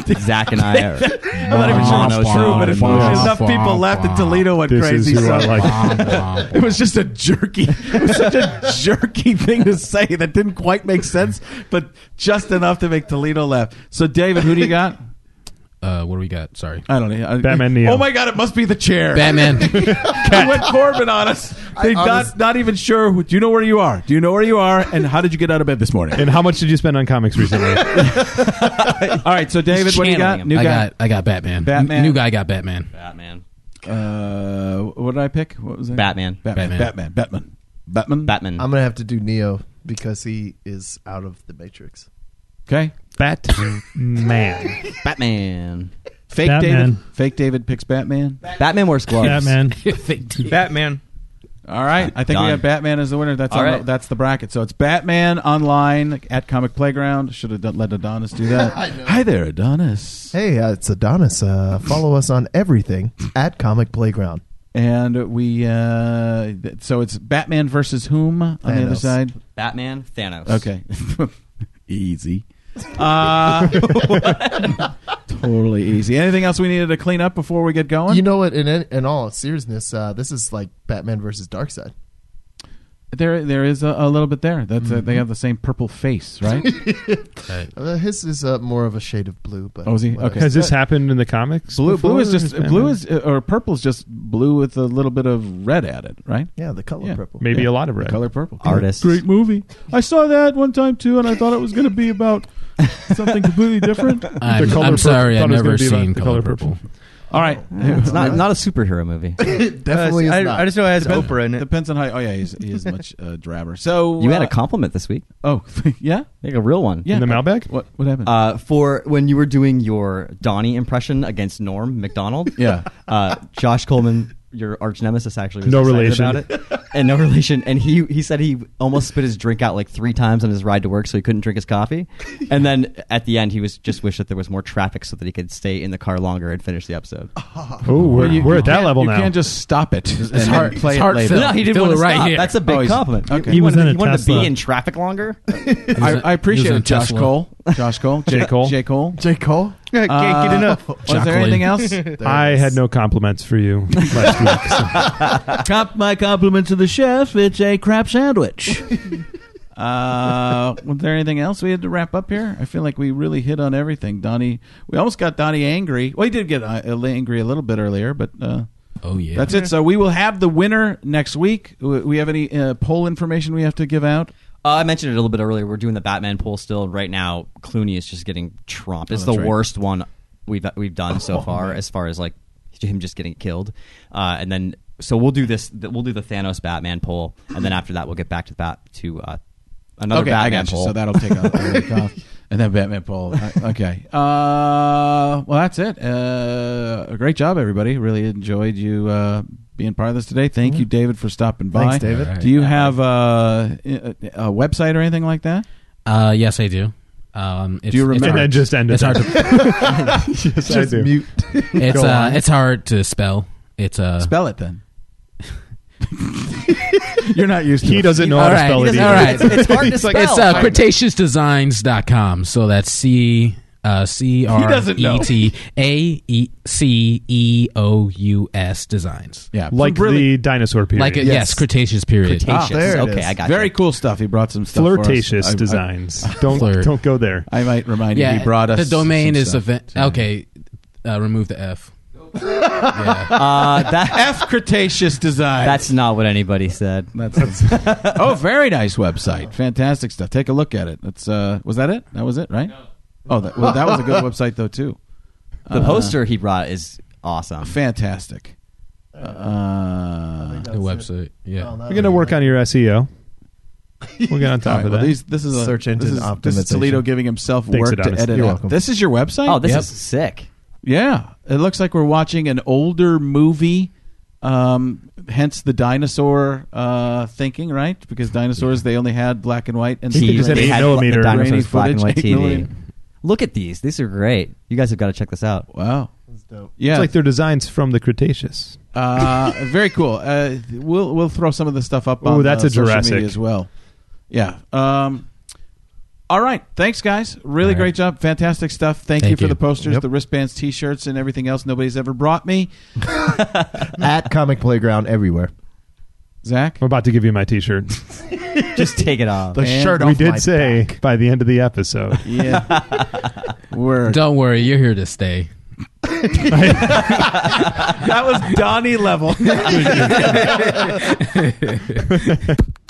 Speaker 4: Zach and I are.
Speaker 1: I'm not even sure it's true, but it, enough people laughed that Toledo went
Speaker 5: This
Speaker 1: crazy.
Speaker 5: is who
Speaker 1: So
Speaker 5: I like.
Speaker 1: it was just a jerky, it was such a jerky thing to say that didn't quite make sense, but just enough to make Toledo laugh. So, David, who do you got?
Speaker 3: Uh, what do we got? Sorry.
Speaker 1: I don't know. I-
Speaker 5: Batman Neo.
Speaker 1: Oh my God! It must be the chair.
Speaker 3: Batman.
Speaker 1: He went Corbin on us. They
Speaker 2: I
Speaker 1: not
Speaker 2: honest-
Speaker 1: not even sure. who- Do you know where you are? Do you know where you are? And how did you get out of bed this morning?
Speaker 5: And how much did you spend on comics recently?
Speaker 1: All right. So, David, what do you got?
Speaker 4: channeling him.
Speaker 1: New
Speaker 3: I
Speaker 1: guy.
Speaker 3: got I got Batman.
Speaker 1: Batman.
Speaker 3: N- New guy got Batman.
Speaker 4: Batman.
Speaker 1: Uh, what did I pick? What was it?
Speaker 4: Batman.
Speaker 1: Batman.
Speaker 3: Batman.
Speaker 1: Batman. Batman. Batman.
Speaker 4: Batman.
Speaker 2: I'm gonna have to do Neo because he is out of the Matrix.
Speaker 1: Okay.
Speaker 5: Batman.
Speaker 4: Batman.
Speaker 1: Fake
Speaker 6: Batman.
Speaker 1: David. Fake David picks Batman.
Speaker 4: Batman wears gloves.
Speaker 6: Batman.
Speaker 7: Batman.
Speaker 1: All right. I think
Speaker 4: Done.
Speaker 1: we got Batman as the winner. That's
Speaker 4: All
Speaker 1: on the-
Speaker 4: right.
Speaker 1: that's the bracket. So it's Batman online at Comic Playground. Should have done, let Adonis do that.
Speaker 2: I know.
Speaker 1: Hi there, Adonis.
Speaker 2: Hey, uh, it's Adonis. Uh, follow us on everything at Comic Playground.
Speaker 1: And we uh, th- so it's Batman versus whom on the other
Speaker 2: Thanos.
Speaker 1: side?
Speaker 4: Batman. Thanos.
Speaker 1: Okay. Easy. Uh, totally easy. Anything else we needed to clean up before we get going?
Speaker 2: You know what? In in all seriousness, uh, this is like Batman versus Darkseid.
Speaker 1: there there is a, a little bit there. That's uh they have the same purple face, right?
Speaker 2: Uh, his is uh, more of a shade of blue, but
Speaker 1: Oh, is he?
Speaker 2: whatever.
Speaker 1: Okay.
Speaker 5: Has this happened in the comics?
Speaker 1: blue
Speaker 5: before,
Speaker 1: blue is
Speaker 5: or
Speaker 1: just
Speaker 5: Batman?
Speaker 1: blue is uh, or purple is just blue with a little bit of red added, right?
Speaker 2: Yeah, the color
Speaker 1: Yeah.
Speaker 2: purple.
Speaker 5: maybe
Speaker 1: Yeah.
Speaker 5: a lot of red.
Speaker 1: Color purple.
Speaker 4: Artist.
Speaker 1: Great movie. I saw that one time too, and I thought it was going to be about something completely different.
Speaker 3: I'm,
Speaker 5: color
Speaker 3: I'm
Speaker 5: purple-
Speaker 3: sorry,
Speaker 5: thought
Speaker 3: I've
Speaker 5: it was gonna
Speaker 3: never
Speaker 5: be about
Speaker 3: seen
Speaker 5: the
Speaker 3: Color
Speaker 5: color
Speaker 3: Purple.
Speaker 1: All right.
Speaker 4: It's not not a superhero movie.
Speaker 2: Definitely
Speaker 7: Uh,
Speaker 2: is
Speaker 7: I,
Speaker 2: not.
Speaker 7: I just know it has
Speaker 1: Depends-
Speaker 7: Oprah in it.
Speaker 1: Depends on how. Oh yeah, he's, he is much uh, drabber. So
Speaker 4: You had
Speaker 1: uh,
Speaker 4: a compliment this week.
Speaker 1: Oh yeah,
Speaker 4: Like a real one.
Speaker 1: yeah.
Speaker 5: In the mailbag?
Speaker 1: What what happened?
Speaker 4: Uh, for when you were doing your Donnie impression against Norm Macdonald.
Speaker 1: Yeah.
Speaker 4: Uh, Josh Coleman, your arch nemesis, actually was
Speaker 5: No
Speaker 4: excited
Speaker 5: relation.
Speaker 4: about it. And no relation. And he he said he almost spit his drink out like three times on his ride to work, so he couldn't drink his coffee. And then at the end, he was just wished that there was more traffic so that he could stay in the car longer and finish the episode.
Speaker 5: Oh, we're,
Speaker 1: You-
Speaker 5: we're
Speaker 1: you
Speaker 5: at that
Speaker 1: can't-
Speaker 5: level
Speaker 1: you
Speaker 5: now.
Speaker 1: can't just stop it. and then
Speaker 3: heart-
Speaker 1: play
Speaker 3: it's
Speaker 1: it
Speaker 3: heart
Speaker 1: later.
Speaker 3: filled.
Speaker 4: No, he didn't
Speaker 3: Feel
Speaker 4: want
Speaker 3: it
Speaker 4: to
Speaker 3: right
Speaker 4: stop.
Speaker 3: here.
Speaker 4: That's a big
Speaker 1: Oh, he's-
Speaker 4: compliment.
Speaker 1: okay.
Speaker 4: He,
Speaker 6: He was
Speaker 4: wanted,
Speaker 6: in a
Speaker 4: he wanted to
Speaker 6: Tesla.
Speaker 4: be in traffic longer.
Speaker 1: I, I appreciate
Speaker 3: He was
Speaker 1: it,
Speaker 3: in
Speaker 1: Josh
Speaker 3: Tesla.
Speaker 1: Cole. Josh Cole.
Speaker 5: J. Cole.
Speaker 1: J. Cole.
Speaker 2: J. Cole?
Speaker 7: Can't
Speaker 1: Uh,
Speaker 7: get enough.
Speaker 1: Was there
Speaker 3: Chocolate.
Speaker 1: anything else?
Speaker 2: There
Speaker 5: I
Speaker 2: it is.
Speaker 5: had no compliments for you last week. so-
Speaker 9: Top my compliments to the chef. It's a crab sandwich.
Speaker 1: Uh, was there anything else we had to wrap up here? I feel like we really hit on everything. Donnie, we almost got Donnie angry. Well, he did get uh, angry a little bit earlier, but uh,
Speaker 3: Oh yeah.
Speaker 1: that's it. So we will have the winner next week. We we have any uh, poll information we have to give out?
Speaker 4: Uh, I mentioned it a little bit earlier. We're doing the Batman poll still. Right now, Clooney is just getting trumped. It's
Speaker 1: Oh,
Speaker 4: the
Speaker 1: that's right.
Speaker 4: worst one we've we've done so far, as far as like him just getting killed. Uh, and then so we'll do this. We'll do the Thanos Batman poll, and then after that, we'll get back to bat to uh, another
Speaker 1: okay,
Speaker 4: Batman
Speaker 1: I got you.
Speaker 4: poll.
Speaker 1: So that'll take a, a week off, and then Batman poll. Uh, Okay. Uh, well, that's it. Uh, a great job, everybody. Really enjoyed you uh, being part of this today. Thank you, David, for stopping by.
Speaker 2: Thanks, David.
Speaker 3: All right.
Speaker 1: Do you have uh, a, a website or anything like that?
Speaker 3: Uh, yes, I do. Um, it's,
Speaker 1: Do you
Speaker 3: it's
Speaker 1: remember-
Speaker 5: and
Speaker 3: hard-
Speaker 5: then just end it.
Speaker 3: It's hard to.
Speaker 5: yes, I
Speaker 2: Just
Speaker 5: do.
Speaker 2: mute.
Speaker 3: It's
Speaker 5: Go
Speaker 3: uh,
Speaker 5: on.
Speaker 3: it's hard to spell. It's uh,
Speaker 1: Spell it then. You're not used to
Speaker 5: He
Speaker 1: it.
Speaker 5: doesn't know
Speaker 3: All
Speaker 5: how to
Speaker 3: right,
Speaker 5: spell
Speaker 3: he
Speaker 5: it
Speaker 3: doesn't-
Speaker 5: either.
Speaker 3: all right.
Speaker 4: It's hard to
Speaker 5: He's like,
Speaker 4: spell.
Speaker 3: it's uh, Cretaceous Designs dot com. So that's C uh, C R
Speaker 1: doesn't know.
Speaker 3: E T A E C E O U S Designs.
Speaker 1: Yeah,
Speaker 5: like
Speaker 1: some really
Speaker 5: the dinosaur period.
Speaker 3: Like a,
Speaker 2: Yes.
Speaker 3: yes. Cretaceous period.
Speaker 4: Cretaceous.
Speaker 2: Ah, there it
Speaker 4: okay,
Speaker 2: is.
Speaker 4: I got
Speaker 1: very
Speaker 4: you.
Speaker 1: cool stuff. He brought some stuff. for us.
Speaker 5: Flirtatious
Speaker 1: I- I-
Speaker 5: designs. don't
Speaker 3: Flirt.
Speaker 5: don't go there.
Speaker 1: I might remind you.
Speaker 3: Yeah,
Speaker 1: He brought us
Speaker 3: the domain
Speaker 1: some
Speaker 3: is
Speaker 1: stuff.
Speaker 3: event. Okay, uh, remove the F. yeah.
Speaker 4: Uh, that
Speaker 1: F Cretaceous Design.
Speaker 4: that's not what anybody said.
Speaker 1: That's, that's oh, very nice website. Fantastic stuff. Take a look at it. That's uh, was that it? That was it, right? Oh, that, well, that was a good website though too.
Speaker 4: The
Speaker 1: Uh,
Speaker 4: poster he brought is awesome.
Speaker 1: fantastic. Uh,
Speaker 3: The website. Yeah.
Speaker 2: Oh, no.
Speaker 5: We're gonna work on your S E O. We'll get on
Speaker 1: all
Speaker 5: top
Speaker 1: right,
Speaker 5: of
Speaker 1: well,
Speaker 5: that.
Speaker 1: these, this is a
Speaker 2: Search
Speaker 1: this
Speaker 2: engine
Speaker 1: is, This is
Speaker 2: optimization.
Speaker 1: Toledo giving himself
Speaker 5: Thanks,
Speaker 1: work to
Speaker 5: Adonis.
Speaker 1: edit
Speaker 2: You're
Speaker 1: out.
Speaker 2: welcome.
Speaker 1: This is your website.
Speaker 4: Oh, this
Speaker 3: Yep.
Speaker 4: is sick.
Speaker 1: Yeah, it looks like we're watching an older movie. Um, hence the dinosaur uh, thinking, right? Because dinosaurs they only had black and white and
Speaker 5: He
Speaker 1: see-
Speaker 5: just had
Speaker 4: They
Speaker 5: eight
Speaker 4: had
Speaker 5: millimeter.
Speaker 4: the dinosaurs
Speaker 1: grainy
Speaker 4: black and
Speaker 1: footage,
Speaker 4: white
Speaker 1: eight
Speaker 4: T V.
Speaker 1: millimeter.
Speaker 4: Look at these. These are great. You guys have got to check this out.
Speaker 1: Wow.
Speaker 2: That's dope.
Speaker 1: Yeah,
Speaker 5: It's like they're designs from the Cretaceous.
Speaker 1: uh, very cool. Uh, we'll we'll throw some of the stuff up
Speaker 5: Ooh,
Speaker 1: on
Speaker 5: that's
Speaker 1: uh,
Speaker 5: a
Speaker 1: social
Speaker 5: Jurassic.
Speaker 1: media as well. Yeah. Um, All right. Thanks, guys. Really
Speaker 3: All right.
Speaker 1: great job. Fantastic stuff. Thank,
Speaker 3: Thank
Speaker 1: you for
Speaker 3: you.
Speaker 1: the posters,
Speaker 2: Yep.
Speaker 1: the wristbands, T-shirts, and everything else nobody's ever brought me.
Speaker 2: At Comic Playground everywhere.
Speaker 1: Zach?
Speaker 5: I'm about to give you my T-shirt.
Speaker 4: Just take it off.
Speaker 2: The
Speaker 1: And
Speaker 2: shirt
Speaker 5: we
Speaker 2: off
Speaker 5: did
Speaker 2: my
Speaker 5: say
Speaker 2: back.
Speaker 5: by the end of the episode.
Speaker 1: Yeah. We're,
Speaker 3: Don't worry, you're here to stay.
Speaker 1: that was Donnie level.